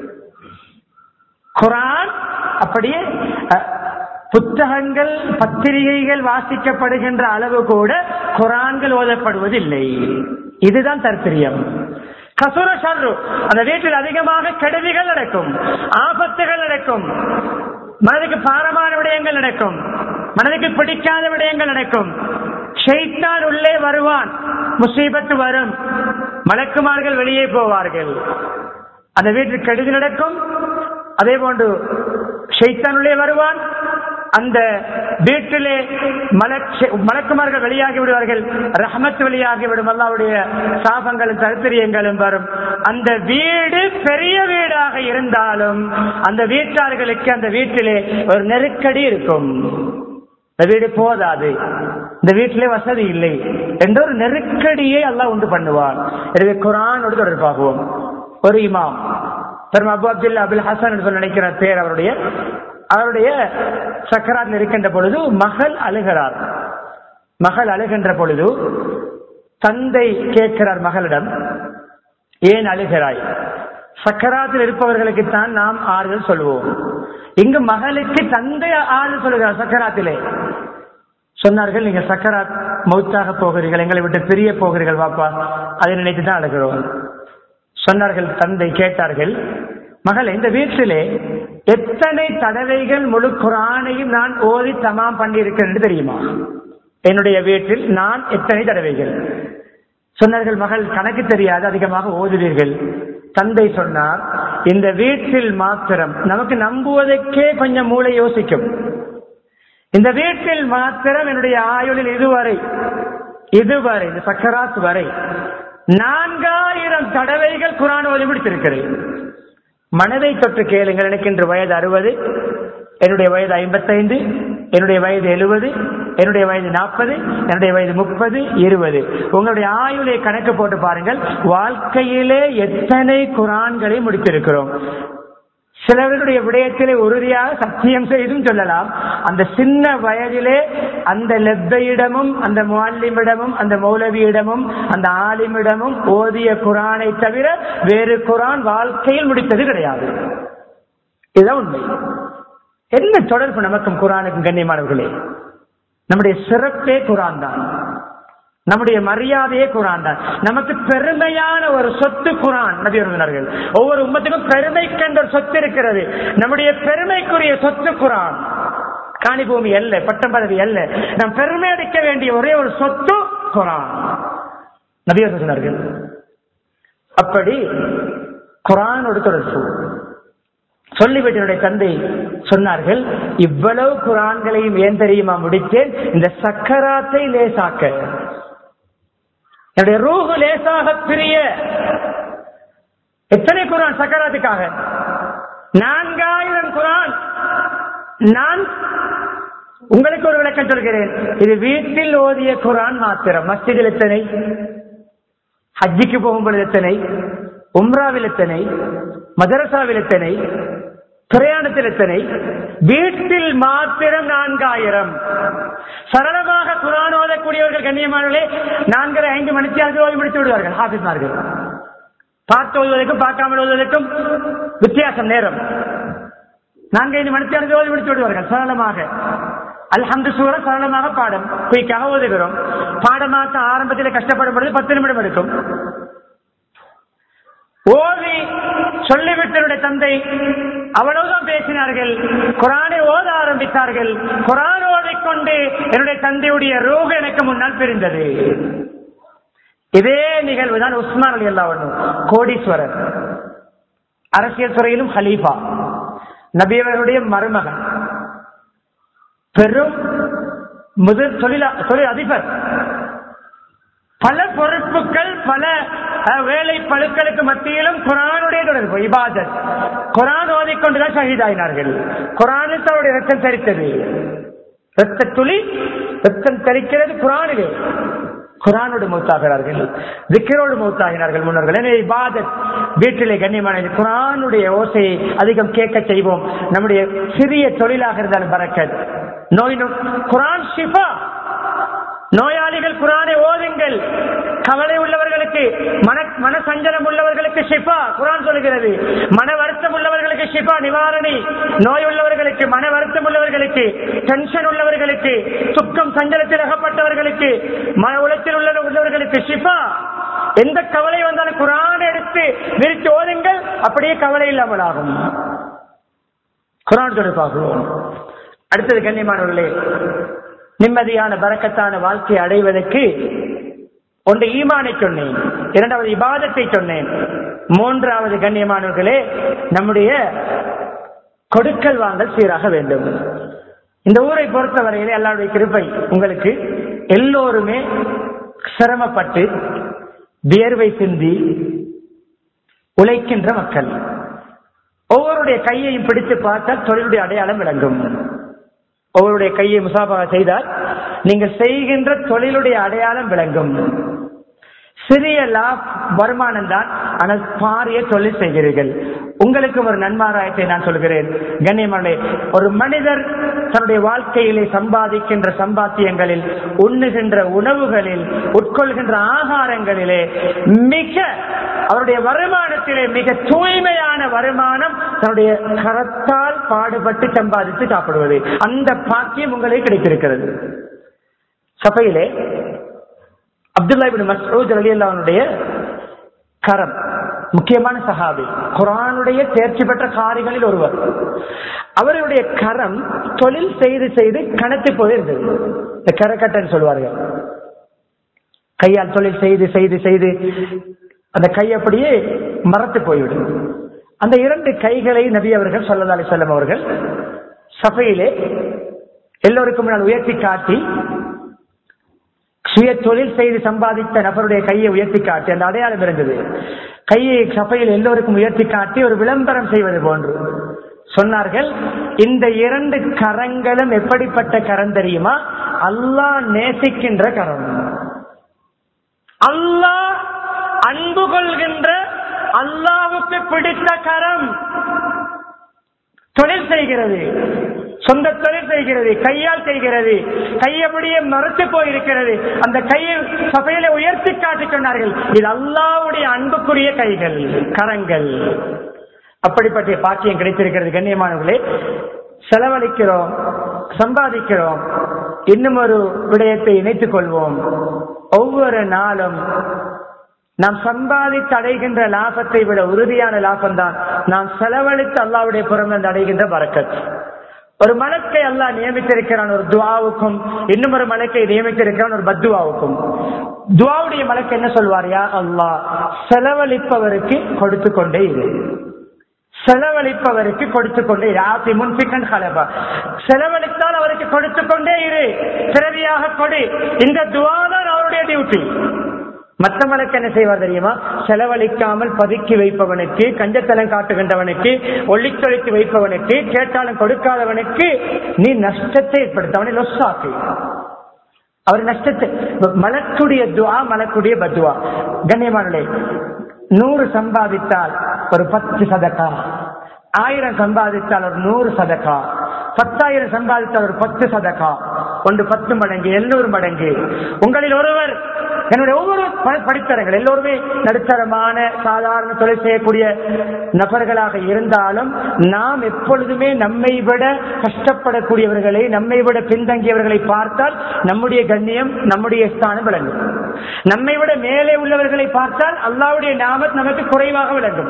குர்ஆன் அப்படியே புத்தகங்கள், பத்திரிகைகள் வாசிக்கப்படுகின்ற அளவு கூட குர்ஆன்கள் ஓதப்படுவதில்லை. இதுதான் தரித்திரியம். கசுர ஷர்ரு, அந்த வீட்டில் அதிகமாக கெடுதிகள் நடக்கும், ஆபத்துகள் நடக்கும், மனதுக்கு பாரமான விடயங்கள் நடக்கும், மனதுக்கு பிடிக்காத விடயங்கள் நடக்கும். ஷைத்தான் உள்ளே வருவான், முசீபத்து வரும், மலக்குமார்கள் வெளியே போவார்கள், அந்த வீட்டில் கெடுதி நடக்கும். அதே போன்று ஷைத்தான் உள்ளே வருவான், அந்த வீட்டிலே மலக்குமார்கள் வெளியாகி விடுவார்கள், ரஹ்மத் வெளியாகி விடும், அல்லாஹ்வுடைய சாபங்களும் தரித்திரியங்களும் வரும். அந்த வீடு பெரிய வீடாக இருந்தாலும் அந்த வீட்டார்களுக்கு அந்த வீட்டிலே ஒரு நெருக்கடி இருக்கும். இந்த வீடு போதாது, இந்த வீட்டிலே வசதி இல்லை என்ற ஒரு நெருக்கடியை அல்லாஹ் உண்டு பண்ணுவான். எனவே குர்ஆனோடு தொடர்பாகுவோம். ஒரு இமாம் அபு அப்துல்லா அபுல் ஹசன் என்று நினைக்கிற பேர், அவருடைய அவருடைய சக்கராத்தில் இருக்கின்ற பொழுது மகள் அழுகிறார். மகள் அழுகின்ற பொழுது தந்தை கேட்கிறார் மகளிடம், ஏன் அழுகிறாய்? சக்கராத்தில் இருப்பவர்களுக்குத்தான் நாம் ஆறுதல் சொல்லுவோம், இங்கு மகளுக்கு தந்தை ஆறுதல் சொல்லுகிறார் சக்கராத்திலே. சொன்னார்கள், நீங்க சக்கராத் மௌத்தாக போகிறீர்கள், எங்களை விட்டு பிரிய போகிறீர்கள் வாப்பா, அதை நினைத்துதான் அழுகிறோம். சொன்னார்கள் தந்தை, கேட்டார்கள், மகள் இந்த வீட்டிலே எத்தனை தடவைகள் முழு குர்ஆனையும் நான் ஓதி தமாம் பண்ணி இருக்கிறேன் தெரியுமா? என்னுடைய வீட்டில் நான் எத்தனை தடவைகள்? சொன்னார்கள், மகள் கணக்கு தெரியாது, அதிகமாக ஓதுவீர்கள். தந்தை சொன்னார், இந்த வீட்டில் மாத்திரம் நமக்கு நம்புவதற்கே கொஞ்சம் மூளை யோசிக்கும். இந்த வீட்டில் மாத்திரம் என்னுடைய ஆயுளில் இதுவரை இதுவரை இந்த சக்கராத் வரை நான்காயிரம் தடவைகள் குர்ஆன் ஓதி முடித்திருக்கிறேன். மனதை தொட்டு கேளுங்கள். எனக்கு இன்று வயது அறுபது, என்னுடைய வயது ஐம்பத்தைந்து, என்னுடைய வயது எழுபது, என்னுடைய வயது நாற்பது, என்னுடைய வயது முப்பது, இருபது. உங்களுடைய ஆயுளை கணக்கு போட்டு பாருங்கள், வாழ்க்கையிலே எத்தனை குர்ஆன்களை முடித்திருக்கிறோம். சிலருடைய விடயத்திலே உறுதியாக சத்தியம் செய்தும் சொல்லலாம், அந்த சின்ன வயதிலே அந்த லெப்பையிடமும் அந்த முஅல்லிமிடமும் அந்த மௌலவியிடமும் அந்த ஆலிமிடமும் ஓதிய குர்ஆனை தவிர வேறு குர்ஆன் வாழ்க்கையில் முடித்தது கிடையாது. இதுதான் உண்மை. என்ன தொடர்பு நமக்கும் குர்ஆனுக்கும்? கண்ணியமானவர்களே, நம்முடைய சிறப்பே குர்ஆன் தான், நம்முடைய மரியாதையே குர்ஆன் தான். நமக்கு பெருமையான ஒரு சொத்து குர்ஆன். நபி அவர்கள் ஒவ்வொரு உம்மத்துக்கும் பெருமைக்கென்ற ஒரு சொத்து இருக்கிறது. நம்முடைய பெருமைக்குரிய சொத்து குர்ஆன். காணி பூமி அல்ல, பட்டம் பதவி அல்ல, நாம் பெருமை அடிக்க வேண்டிய ஒரே ஒரு சொத்து குர்ஆன். நபி அவர்கள் சொன்னார்கள். அப்படி குர்ஆனோடு தொடர்பு சொல்லிவிட்டு என்னுடைய தந்தை சொன்னார்கள், இவ்வளவு குர்ஆன்களையும் ஏன் தெரியுமா முடித்தேன்? இந்த சக்கராத்தை லேசாக்க, என்னுடைய ரூஹு லேசாக பிரிய. எத்தனை குர்ஆன் சக்கராத்துக்காக? நான்காயிரம் குர்ஆன். நான் உங்களுக்கு ஒரு விளக்கம் சொல்கிறேன். இது வீட்டில் ஓதிய குர்ஆன் மாத்திரம். மஸ்ஜிதில் எத்தனை? ஹஜ்ஜிக்கு போகும்போது எத்தனை? உம்ராவில் எத்தனை? மதரசாவில் எத்தனை? பிரயாணத்தில் எத்தனை? வீட்டில் மாத்திரம் நான்காயிரம். சரளமாக குர்ஆன் ஓதக்கூடியவர்கள் கண்ணியமானவர்களே நான்கரை ஐந்து மணித்தியாவது ஓதி முடித்து விடுவார்கள். ஹாஃபிஸ்மார்கள் பார்த்து ஓதுவதற்கும் பார்க்காமல் ஓதுவதற்கும் வித்தியாசம் நேரம். நான்கு ஐந்து மணித்தியாவது ஓதி முடித்து விடுவார்கள் சரளமாக. அல்ஹம்து சூரா சரளமாக பாடம் குயிக்காக ஓதுகிறோம். பாடமாக்க ஆரம்பத்தில் கஷ்டப்படும் பொழுது பத்து நிமிடம் எடுக்கும். ஓதி சொல்லிவிட்டனுடைய தந்தை அவ்வளவுதான் பேசினார்கள். குர்ஆனை ஓத ஆரம்பித்தார்கள். குர்ஆன் ஓதிக்கொண்டு என்னுடைய தந்தையுடைய ரூஹ் எனக்கு முன்னால் பிரிந்தது. இதே நிகழ்வு தான் உஸ்மான் ரலியல்லாஹு அன்ஹு, கோடீஸ்வரர், அரசியல் துறையிலும் ஹலீஃபா, நபி அவர்களுடைய மருமகன், பெரும் முதல் தொழில் தொழில் அதிபர், பல பொறுப்புகள், பல வேலை பழுக்களுக்கு மத்தியிலும் குர்ஆனுடைய தொடர்பு, இபாதத். குர்ஆன் ஓதிக்கொண்டுதான் ஷஹீதாயினார்கள். குர்ஆனில் தன்னுடைய ரத்தம் தரித்தது. ரத்த துளி ரத்தம் தரிக்கிறது குர்ஆனிலே. குர்ஆனோடு மௌத்தாகிறார்கள், திக்ரோடு மௌத்தாகினார்கள் முன்னோர்கள். எனவே இபாதத் வீட்டிலே கண்ணியமான குர்ஆனுடைய ஓசையை அதிகம் கேட்க செய்வோம். நம்முடைய சிறிய தொழிலாக இருந்தாலும் பரக்கத். நோய் குர்ஆன் ஷிஃபா. நோயாளிகள் குர்ஆனை ஓதுங்கள். கவலை உள்ளவர்களுக்கு, மன மன சஞ்சலம் உள்ளவர்களுக்கு ஷிஃபா குர்ஆன் சொல்கிறது. மன வருத்தம் உள்ளவர்களுக்கு ஷிஃபா, நிவாரணி. நோய் உள்ளவர்களுக்கு, மன வருத்தம் உள்ளவர்களுக்கு, டென்ஷன் உள்ளவர்களுக்கு, துக்கம் சஞ்சலத்தில் அகப்பட்டவர்களுக்கு, மன உளைச்சல் உள்ளவர்களுக்கு ஷிஃபா. எந்த கவலை வந்தாலும் குர்ஆனை எடுத்து விரித்து ஓதுங்கள், அப்படியே கவலை இல்லாமல் ஆகும். குர்ஆன் தொடர்பாகுவோம். அடுத்தது கண்ணியமானவர்களே, நிம்மதியான பரக்கத்தான வாழ்க்கையை அடைவதற்கு ஒன்று ஈமானை சொன்னேன், இரண்டாவது இபாதத்தை சொன்னேன், மூன்றாவது கண்ணியமானவர்களே நம்முடைய கொடுக்கல் வாங்கல் சீராக வேண்டும். இந்த ஊரை பொறுத்தவரையிலே அல்லாஹ்வுடைய கிருபை, உங்களுக்கு எல்லோருமே சிரமப்பட்டு வியர்வை சிந்தி உழைக்கின்ற மக்கள். ஒவ்வொருடைய கையையும் பிடித்து பார்த்தால் தொழிலுடைய அடையாளம் விளங்கும். ஒவ்வொருடைய கையை முசாபகா செய்தால் நீங்கள் செய்கின்ற தொழிலுடைய அடையாளம் விளங்கும். சிறிய லாப் வருமானம் தான், ஆனால் பாரிய தொழில் செய்கிறீர்கள். உங்களுக்கு ஒரு நன்மாராயத்தை நான் சொல்கிறேன் கண்ணியமானே. ஒரு மனிதர் தன்னுடைய வாழ்க்கையிலே சம்பாதிக்கின்ற சம்பாத்தியங்களில், உண்ணுகின்ற உணவுகளில், உட்கொள்கின்ற ஆகாரங்களிலே மிக அவருடைய வருமானத்திலே மிக தூய்மையான வருமானம் தன்னுடைய கரத்தால் பாடுபட்டு சம்பாதித்து சாப்பிடுவது. அந்த பாக்கியம் உங்களுக்கு கிடைத்திருக்கிறது. சபையிலே அப்துல்லா இப்னு மஸ்ஊத் ரலியல்லாஹு அன்ஹுடைய கரம், முக்கியமான சஹாபி, குர்ஆனுடைய தேர்ச்சி பெற்ற காரிகளில் ஒருவர். அவருடைய கரம் தொழில் செய்து செய்து கனத்து போயிருந்தது. இந்த கரக்கட்டன் சொல்வார்கள். கையால் தொழில் செய்து செய்து செய்து அந்த கை அப்படியே மரத்து போய்விடும். அந்த இரண்டு கைகளை நபி அவர்கள் ஸல்லல்லாஹு அலைஹி வஸல்லம் அவர்கள் சபையிலே எல்லோருக்கும் முன்னால் உயர்த்தி காட்டி, சுய தொழில் செய்து சம்பாதித்த நபருடைய கையை உயர்த்தி காட்டி, அந்த அடையாளம் இருந்தது. கையை சபையில் எல்லோருக்கும் உயர்த்தி காட்டி ஒரு விளம்பரம் செய்வது போன்று சொன்னார்கள். இந்த இரண்டு கரங்களும் எப்படிப்பட்ட கரம் தெரியுமா? அல்லாஹ் நேசிக்கின்ற கரம், அல்லாஹ் அன்பு கொள்கின்ற, அல்லாஹ்வுக்கு பிடித்த கரம். தொழில் செய்கிறது, சொந்த தொழில் செய்கிறது, கையால் செய்கிறது, கையபடியே மறுத்து போயிருக்கிறது. அந்த கையை சபையில உயர்த்தி காட்டி சொன்னார்கள், இது அல்லாஹ்வுடைய அன்புக்குரிய கைகள், கரங்கள். அப்படிப்பட்ட பாக்கியம் கிடைத்திருக்கிறது. கண்ணியமானவர்களே, செலவழிக்கிறோம், சம்பாதிக்கிறோம். இன்னும் ஒரு விடயத்தை இணைத்துக் கொள்வோம். ஒவ்வொரு நாளும் நாம் சம்பாதித்து அடைகின்ற லாபத்தை விட உறுதியான லாபம் தான் நாம் செலவழித்து அல்லாஹ்வுடைய புறமிருந்து அடைகின்ற பரக்கத். ஒரு மலக்கை அல்லாஹ் நியமித்திருக்கிறான் ஒரு துஆவுக்கும், இன்னும் ஒரு மலக்கை நியமித்திருக்கிறான் ஒரு பத்துவாவுக்கும். துஆவுடைய மலக்கு என்ன சொல்வார்? யா அல்லாஹ், செலவழிப்பவருக்கு கொடுத்து கொண்டே இரு, செலவழிப்பவருக்கு கொடுத்து கொண்டே இரு. ஆசி முன்பிகன் ஹலபா, செலவழித்தால் அவருக்கு கொடுத்து கொண்டே இரு, பிறவியாக கொடு. இந்த துஆ தான் அவருடைய டியூட்டி. மற்ற மலக்கு என்ன செய்வார் தெரியுமா? செலவழிக்காமல் பதுக்கி வைப்பவனுக்கு, கஞ்சத்தலம் காட்டுகின்றவனுக்கு, ஒளித்தொழித்து வைப்பவனுக்கு, கேட்டாலும் கொடுக்காதவனுக்கு நீ நஷ்டத்தை ஏற்படுத்தவனை லொஸ்ஸாக்கு, அவர் நஷ்டத்தை. மலக்குடைய துஆ, மலக்குடைய பத்துவா. கண்ணியமானே, நூறு சம்பாதித்தால் ஒரு பத்து சதகா, ஆயிரம் சம்பாதித்தால் ஒரு நூறு சதகா, பத்தாயிரம் சம்பாதித்தால் ஒரு பத்து சதகா, ஒன்று பத்து மடங்கு, எண்ணூறு மடங்கு. உங்களில் ஒருவர், என்னுடைய ஒவ்வொரு படித்தரங்கள் எல்லோருமே நடுத்தரமான சாதாரண தொழில் செய்யக்கூடிய நபர்களாக இருந்தாலும், நாம் எப்பொழுதுமே நம்மை விட கஷ்டப்படக்கூடியவர்களை, நம்மை விட பின்தங்கியவர்களை பார்த்தால் நம்முடைய கண்ணியம், நம்முடைய ஸ்தானம் விளங்கும். நம்மை விட மேலே உள்ளவர்களை பார்த்தால் அல்லாஹ்வுடைய நாமத் நமக்கு குறைவாக விளங்கும்.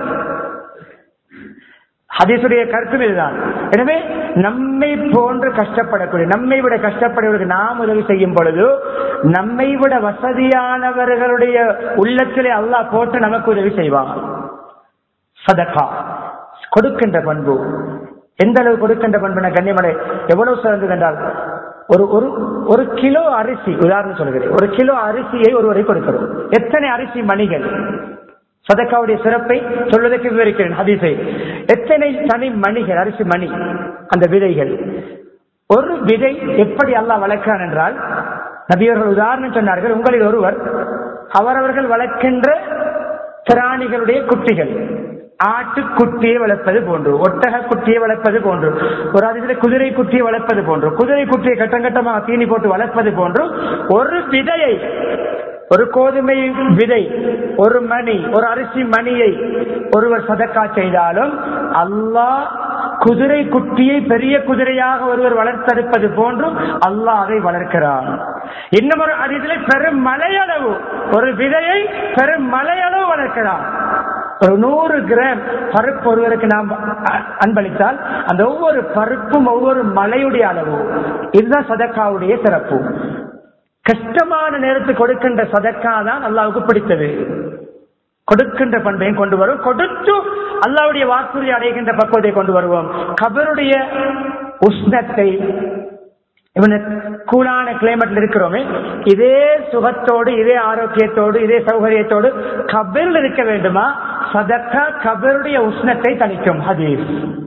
ஹதீஸுடைய கருத்து இதுதான். எனவே நம்மை போன்று கஷ்டப்படக்கூடிய, நம்மை விட கஷ்டப்படுவதற்கு நாம் உதவி செய்யும் பொழுது, நம்மை விட வசதியானவர்களுடைய உள்ளத்திலே அல்லாஹ் போட்டு நமக்கு உதவி செய்வான். சதகா, கொடுக்கின்ற பண்பு. எந்த அளவு கொடுக்கின்ற பண்பு கண்ணியமலை எவ்வளவு சிறந்தது என்றால், ஒரு ஒரு கிலோ அரிசி, உதாரணம் சொல்கிறேன், ஒரு கிலோ அரிசியை ஒருவரை கொடுக்கிறோம். எத்தனை அரிசி மணிகள்? சதக்காவுடைய சிறப்பை சொல்வதற்கு விவரிக்கிறேன் ஹதீஸை. எத்தனை தனி மணிகள், அரிசி மணி, அந்த விதைகள். ஒரு விதை எப்படி அல்லாஹ் வளர்க்கிறான் என்றால், நபியவர்கள் உதாரணம் சொன்னார்கள். உங்களில் ஒருவர் அவரவர்கள் வளர்க்கின்ற பிராணிகளுடைய குட்டிகள், ஆட்டு குட்டியை வளர்ப்பது போன்று, ஒட்டக குட்டியை வளர்ப்பது போன்று, ஒரு அதில் குதிரை குட்டியை வளர்ப்பது போன்று, குதிரை குட்டியை கட்டங்கட்டமாக தீனி போட்டு வளர்ப்பது போன்று, ஒரு விதையை, ஒரு கோதுமை விதை, ஒரு மணி, ஒரு அரிசி மணியை ஒருவர் சதக்கா செய்தாலும், அல்லாஹ் குதிரை குட்டியை பெரிய குதிரையாக ஒருவர் வளர்த்தெடுப்பது போன்று அல்லாஹ் அதை வளர்க்கிறான். இன்னும் ஒரு அதிலே பெரும் மலையளவு, ஒரு விதையை பெரும் மலையளவு வளர்க்கிறான். ஒரு நூறு கிராம் பருப்பு ஒருவருக்கு நாம் அன்பளித்தால், அந்த ஒவ்வொரு பருப்பும் ஒவ்வொரு மலையுடைய அளவு. இதுதான் சதக்காவுடைய சிறப்பு. கஷ்டமான நேரத்துக்கு கொடுக்கின்ற சதக்கா தான் அல்லாஹ்வுக்கு பிடித்தது. கொடுக்கின்ற பண்பையும் கொண்டு வரும், கொடுத்து அல்லாஹ்வுடைய வாக்குறுதி அடைகின்ற பக்குவத்தை கொண்டு வருவோம். கபருடைய உஷ்ணத்தை, இவன கூலான கிளைமேட்ல இருக்கிறோமே, இதே சுகத்தோடு இதே ஆரோக்கியத்தோடு இதே சௌகரியத்தோடு கபரில் இருக்க வேண்டுமா? சதக்கா கபருடைய உஷ்ணத்தை தணிக்கும். ஹதீஸ்.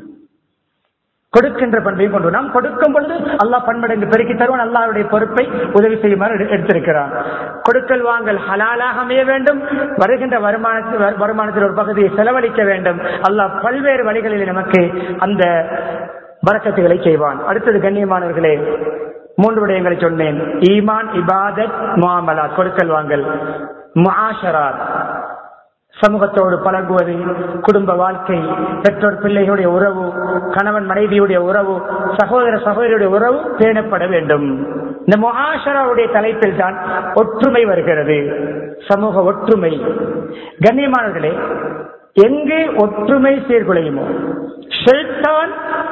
கொடுக்கின்ற பண்பையும் கொண்டு நாம் கொடுக்கும் பொழுது அல்லாஹ் பன்மடங்கு பெருக்கி தருவான். அல்லாஹ்வுடைய பொறுப்பை உதவி செய்யுமாறு எடுத்திருக்கிறான். கொடுக்கல் வாங்கல் ஹலாலாக அமைய வேண்டும். வருகின்ற வருமானத்தில் வருமானத்தில் ஒரு பகுதியை செலவழிக்க வேண்டும். அல்லாஹ் பல்வேறு வழிகளில் நமக்கு அந்த பரக்கத்துகளை செய்வான். அடுத்தது கண்ணியமானவர்களே, மூன்று விடயங்களை சொன்னேன். ஈமான், இபாதத், முஆமலாத், கொடுக்கல் வாங்கல். முஆஷராத், சமூகத்தோடு பழகுவது, குடும்ப வாழ்க்கை, பெற்றோர் பிள்ளைகளுடைய உறவு, கணவன் மனைவியுடைய உறவு, சகோதர சகோதரியுடைய உறவு பேணப்பட வேண்டும். இந்த முஆஷராவுடைய தலைப்பில் தான் ஒற்றுமை வருகிறது. சமூக ஒற்றுமை. கண்ணியமானவர்களே, எங்கு ஒற்றுமை சீர்குலையுமோ, ஷைத்தான்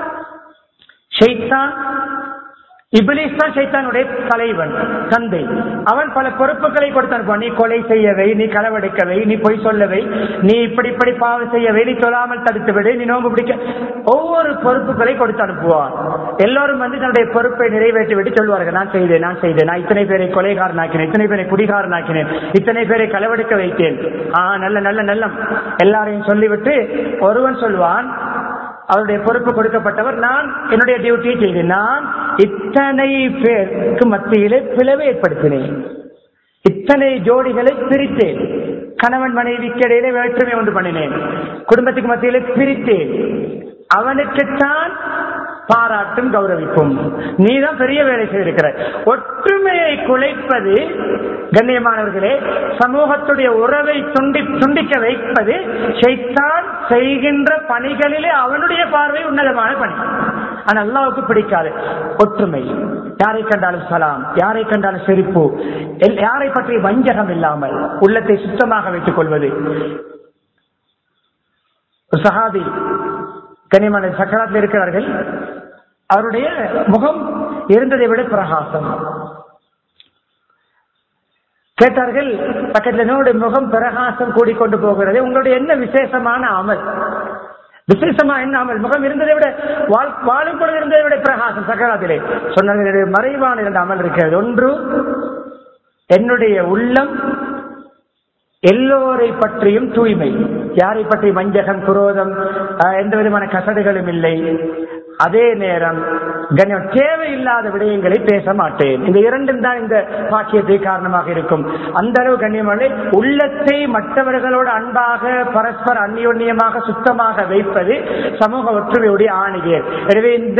ஷைத்தான் இப்லீஸ் தான் ஷைத்தானுடைய தலைவன், தந்தை. அவன் பல பொறுப்புகளை கொடுத்தான். நீ கொலை செய்யவை, நீ களவெடுக்கவை, நீ பொய் சொல்லவை, நீ இப்படி இப்படி பாவம் செய்யவை, நீ சொல்லாமல் தடுத்து விடு, நீ நோம்பு பிடிக்க, ஒவ்வொரு பொறுப்புகளை கொடுத்து அனுப்புவான். எல்லோரும் வந்து தன்னுடைய பொறுப்பை நிறைவேற்றி விட்டு சொல்வார்கள், நான் செய்தேன் நான் செய்தேன் நான் இத்தனை பேரை கொலைகாரனாக்கினேன், இத்தனை பேரை குடிகாரனாக்கினேன், இத்தனை பேரை களவெடுக்க வைத்தேன். ஆஹ் நல்ல நல்ல நல்ல எல்லாரையும் சொல்லிவிட்டு ஒருவன் சொல்வான், அவருடைய பொறுப்பு கொடுக்கப்பட்டவர், நான் என்னுடைய டியூட்டியை செய்தேன், நான் இத்தனை பேருக்கு மத்தியிலே பிளவை ஏற்படுத்தினேன், இத்தனை ஜோடிகளை பிரித்தேன், கணவன் மனைவிக்கு இடையிலே வேற்றுமை ஒன்று பண்ணினேன், குடும்பத்துக்கு மத்தியிலே பிரித்தேன். அவனுக்குத்தான் பாராட்டும் கௌரவிப்பும். நீதான் பெரிய வேலை செய்திருக்கிறாய். ஒற்றுமையை குலைப்பது கண்ணியமானவர்களே, சமூகத்துடைய உறவை துண்டி துண்டிக்க வைப்பது ஷைத்தான் செய்கின்ற பணிகளிலே அவனுடைய பார்வை உன்னதமான பணி. ஆனா அல்லாஹ்வுக்கு பிடிக்காது ஒற்றுமை. யாரை கண்டாலும் சலாம், யாரை கண்டாலும் சிரிப்பு, யாரை பற்றி வஞ்சகம் இல்லாமல் உள்ளத்தை சுத்தமாக வைத்துக் கொள்வது. சஹாபி கனிமனை சக்கராத்தில் இருக்கிறார்கள். அவருடைய முகம் இருந்ததை விட பிரகாசம். கேட்டார்கள் பக்கத்தில், என்னுடைய முகம் பிரகாசம் கூடிக்கொண்டு போகிறது, உங்களுடைய என்ன விசேஷமான அமல்? விசேஷமா என்ன அமல்? முகம் இருந்ததை விட வாழும் பொழுது இருந்ததை விட பிரகாசம். சக்கராத்திலே சொன்னார்கள், மறைவான இரண்டு அமல் இருக்கிறது. ஒன்று, என்னுடைய உள்ளம் எல்லோரை பற்றியும் தூய்மை, யாரை பற்றி வஞ்சகம், குரோதம், எந்த விதமான கசடுகளும் இல்லை. அதே நேரம் தேவையில்லாத விடயங்களை பேச மாட்டேன். இந்த இரண்டும் தான் இந்த பாக்கியத்தை காரணமாக இருக்கும். அந்த அளவு கண்ணியமான உள்ளத்தை மற்றவர்களோடு அன்பாக பரஸ்பர அந்யோன்யமாக சுத்தமாக வைப்பது சமூக ஒற்றுமையுடைய ஆணியர். எனவே இந்த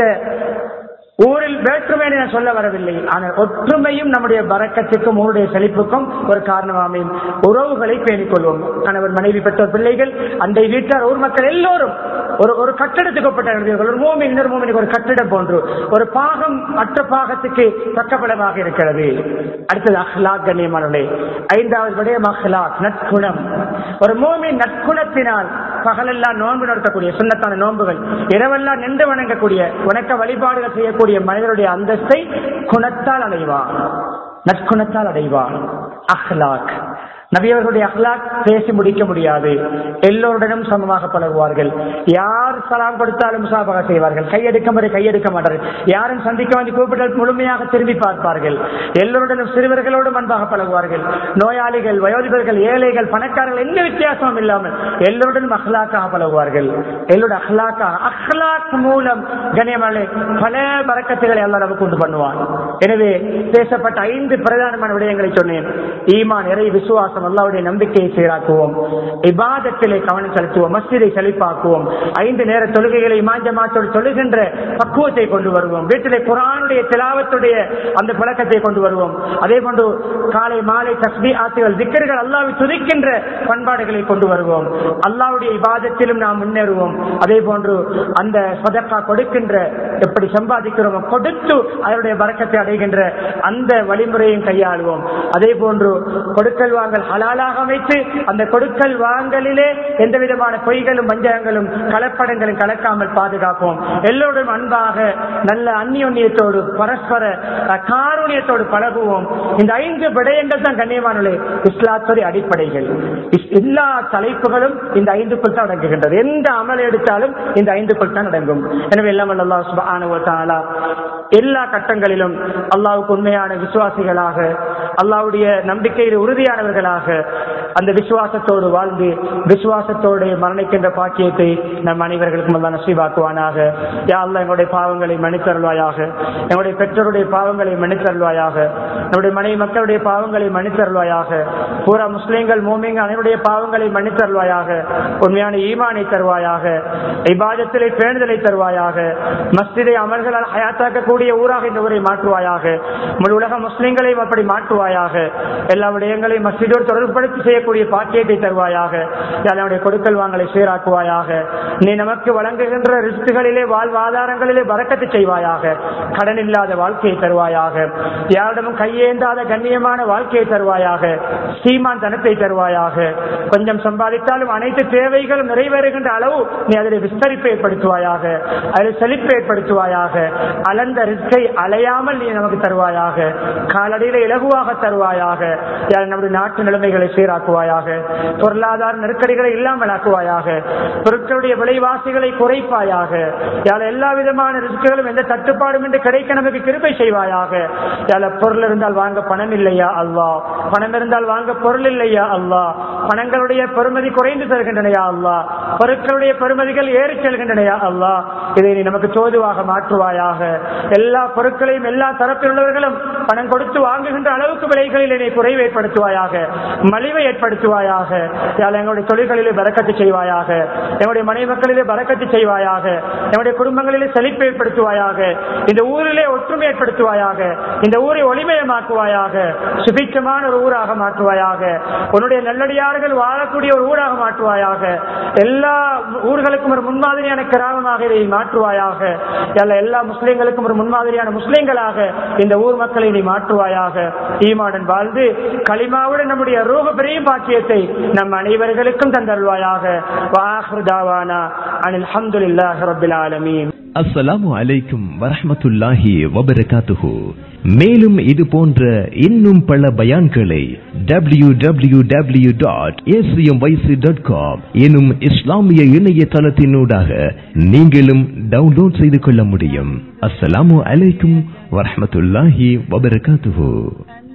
ஊரில் வேற்றுமை நான் சொல்ல வரவில்லை, ஆனால் ஒற்றுமையும் நம்முடைய பரக்கத்துக்கும் ஊருடைய செழிப்புக்கும் ஒரு காரணமாகும். உறவுகளை பேணிக் கொள்வோம். கணவர் மனைவி பெற்றோர் பிள்ளைகள் அண்டை வீட்டார் ஊர் மக்கள் எல்லோரும் ஒரு ஒரு கட்டடத்துக்கு ஒப்பட்ட ஒரு மூமின் இன்னொரு மூமினுக்கு ஒரு கட்டிடம் போன்று ஒரு பாகம் மற்ற பாகத்துக்கு பக்கபலமாக இருக்கிறது. அடுத்தது அஹ்லாக் கண்ணியமானவர்களே. ஐந்தாவது விடயம் அஹ்லாக், நற்குணம். ஒரு மூமின் நற்குணத்தினால் பகலெல்லாம் நோன்பு நடத்தக்கூடிய சுன்னத்தான நோன்புகள், இரவெல்லாம் நின்று வணங்கக்கூடிய வணக்க வழிபாடுகள் செய்யக்கூடிய மனிதனுடைய அந்தஸ்தை குணத்தால் அடைவான், நற்குணத்தால் அடைவான். அஹ்லாக், நபியவர்களுடைய அஹ்லாக் பேசி முடிக்க முடியாது. எல்லோருடனும் சமமாக பழகுவார்கள். யார் சலாம் கொடுத்தாலும் முசாபகா செய்வார்கள். கையெடுக்க முறை கையெடுக்க மாட்டார்கள். யாரும் சந்திக்க வந்து கூப்பிட்டால் முழுமையாக திரும்பி பார்ப்பார்கள். எல்லோருடனும் சிறுவர்களோடும் அன்பாக பழகுவார்கள். நோயாளிகள், வயோதிபர்கள், ஏழைகள், பணக்காரர்கள் எந்த வித்தியாசமும் இல்லாமல் எல்லோருடனும் அஹ்லாக்காக பழகுவார்கள். எல்லோருடைய அஹ்லாக்காக, அஹ்லாக் மூலம் கண்ணியமான பல பரக்கத்துகளை அல்லாஹ் நமக்கு கொண்டு பண்ணுவான். எனவே பேசப்பட்ட ஐந்து பிரதானமான விடயங்களை சொன்னேன். ஈமான், இறை விசுவாசம், அல்லாஹ்வுடைய நம்பிக்கையை சீராக்குவோம். இபாதத்திலே கவனம் செலுத்துவோம். மஸ்ஜிதை செழிப்பாக்குவோம். ஐந்து நேர தொழுகைகளை மாஞ்சமாத்தோடு தொழுகின்ற பக்குவத்தை கொண்டு வருவோம். வீட்டிலே குர்ஆனுடைய திலாவத்துடைய அந்த பழக்கத்தை கொண்டு வருவோம். அதே போன்று காலை மாலை தஸ்பீஹாத்துகள், திக்ர்கள், அல்லாஹ்வை துதிக்கின்ற பண்பாடுகளை கொண்டு வருவோம். அல்லாஹ்வுடைய இபாதத்திலும் நாம் முன்னேறுவோம். அதே போன்று அந்த சதக்கா கொடுக்கின்ற, எப்படி சம்பாதிக்கிறோமோ கொடுத்து அதனுடைய பரக்கத்தை அடைகின்ற அந்த வழிமுறையும் கையாளுவோம். அதே போன்று கொடுக்கல் வாங்கல் ஹலாலாக அமைத்து அந்த கொடுக்கல் வாங்கலிலே எந்த விதமான பொய்களும் வஞ்சகங்களும் கலப்படங்களும் கலக்காமல் பாதுகாப்போம். எல்லோரும் அன்பாக நல்ல அந்நியோன்யத்தோடு பரஸ்பர காரூணியத்தோடு பழகுவோம். இந்த ஐந்து விடயங்கள் தான் கண்ணியமானே இஸ்லாத்துடைய அடிப்படைகள். எல்லா தலைப்புகளும் இந்த ஐந்துக்குள் தான் அடங்குகின்றது. எந்த அமல் எடுத்தாலும் இந்த ஐந்துக்குள் தான் அடங்கும். எனவே எல்லாம் அல்லாஹ் சுப்ஹானஹு வ தஆலா எல்லா கட்டங்களிலும் அல்லாஹ்வுக்கு உண்மையான விசுவாசிகளாக, அல்லாஹ்வுடைய நம்பிக்கையில் உறுதியானவர்களாக அந்த விசுவாசத்தோடு வாழ்ந்து விசுவாசத்தோடு மரணிக்கின்ற பாக்கியத்தை நம் அனைவர்களுக்கும் அல்லாஹ் நசீபாக்குவானாக. யா அல்லாஹ் எங்களுடைய பாவங்களை மன்னித்தருள்வாயாக, எங்களுடைய பெற்றோருடைய பாவங்களை மன்னித்தருள்வாயாக, நம்முடைய மனைவி மக்களுடைய பாவங்களை மன்னித்தருள்வாயாக, பூரா முஸ்லிம்கள் மூமின்கள் அனைவருடைய பாவங்களை மன்னித்தருள்வாயாக, உண்மையான ஈமானை தருவாயாக, இபாதத்திலே பேணுதலை தருவாயாக, மஸ்ஜிதை அமல்களால் ஹயாத்தாக்கக்கூடிய ஊராக இந்த ஊரை மாற்றுவாயாக, முழு உலக முஸ்லிம்களையும் அப்படி மாற்றுவாயாக, எல்லா விடயங்களையும் மஸ்ஜிதோடு தொடர்புபடுத்தி செய்யக்கூடிய பாக்கியத்தை தருவாயாக, என்னுடைய கொடுக்கல் வாங்கலை சீராக்குவாயாக, நீ நமக்கு வழங்குகின்ற ரிஸ்குகளிலே வாழ்வாதாரங்களிலே பரக்கத்து செய்வாயாக, கடன் இல்லாத வாழ்க்கையை தருவாயாக, யாரிடமும் கையேந்தாத கண்ணியமான வாழ்க்கையை தருவாயாக, சீமான் தனத்தை தருவாயாக, கொஞ்சம் சம்பாதித்தாலும் அனைத்து தேவைகளும் நிறைவேறுகின்ற அளவு நீ அதில் விஸ்தரிப்பை ஏற்படுத்துவாயாக, அதில் செழிப்பை ஏற்படுத்துவாயாக, அலந்த ரிஸ்கை அலையாமல் நீ நமக்கு தருவாயாக, காலடியில இலகுவாக தருவாயாக, நம்முடைய நாட்டு நிலைமைகளை சீராக்குவாயாக, பொருளாதார நெருக்கடிகளை இல்லாமல் ஆக்குவாயாக, பொருட்களுடைய விலைவாசிகளை குறைப்பாயாக, எல்லா விதமான ரிஸ்குகளும் எந்த தட்டுப்பாடும் என்று கிடைக்க நமக்கு கிருபை செய்வாயாக. பொருள் இருந்தால் வாங்க பணம் இல்லையா அல்லாஹ், பணம் இருந்தால் வாங்க பொருள் இல்லையா அல்லாஹ், பணங்களுடைய பெறுமதி குறைந்து செல்கின்றனையா அல்லாஹ், பொருட்களுடைய பெறுமதிகள் ஏறி செல்கின்றனையா அல்லாஹ், இதை நீ நமக்கு தோதுவாக மாற்றுவாயாக. எல்லா பொருட்களையும் எல்லா தரப்பில் உள்ளவர்களும் பணம் கொடுத்து வாங்குகின்ற அளவுக்கு விலைகளில் நீ குறைவை ஏற்படுத்துவாயாக, மலிவை ஏற்படுத்துவாயாக. எங்களுடைய தொழில்களிலே பரக்கத்து செய்வாயாக, எங்களுடைய மனைவி மக்களிலே பரக்கத்து செய்வாயாக, எங்களுடைய குடும்பங்களிலே செழிப்பை ஏற்படுத்துவாயாக, இந்த ஊரிலே ஒற்றுமை ஏற்படுத்துவாயாக, இந்த ஊரை ஒளிமயமாக்குவாயாக, சுபிச்சமான ஒரு ஊராக மாற்றுவாயாக, உன்னுடைய நல்லடியார்கள் வாழக்கூடிய ஒரு ஊராக மாற்றுவாயாக, எல்லா ஊர்களுக்கும் ஒரு முன்மாதிரியான கிராமமாக இதை மாற்றுவாயாக, எல்லா முஸ்லிம்களுக்கும் ஒரு முன்மாதிரியான முஸ்லிம்களாக இந்த ஊர் மக்களை நீ மாற்றுவாயாக. ஈமானுடன் வாழ்ந்து கலிமாவுடன் நம்முடைய ரூஹ் பிரியும் பாக்கியத்தை நம் அனைவர்களுக்கும் தந்தருள்வாயாக. வாஹிரு தாவானா அனில் ஹம்துலில்லாஹி ரப்பில் ஆலமீன். அஸ்ஸலாமு அலைக்கும் வரஹ்மத்துல்லாஹி வபரகாத்துஹு. மேலும் இது போன்ற இன்னும் பல பயான்களை W W W dot A C M Y C dot com எனும் இஸ்லாமிய இணையதளத்தினூடாக நீங்களும் டவுன்லோட் செய்து கொள்ள முடியும். அஸ்ஸலாமு அலைக்கும் வரஹ்மத்துல்லாஹி வபரகாத்துஹு.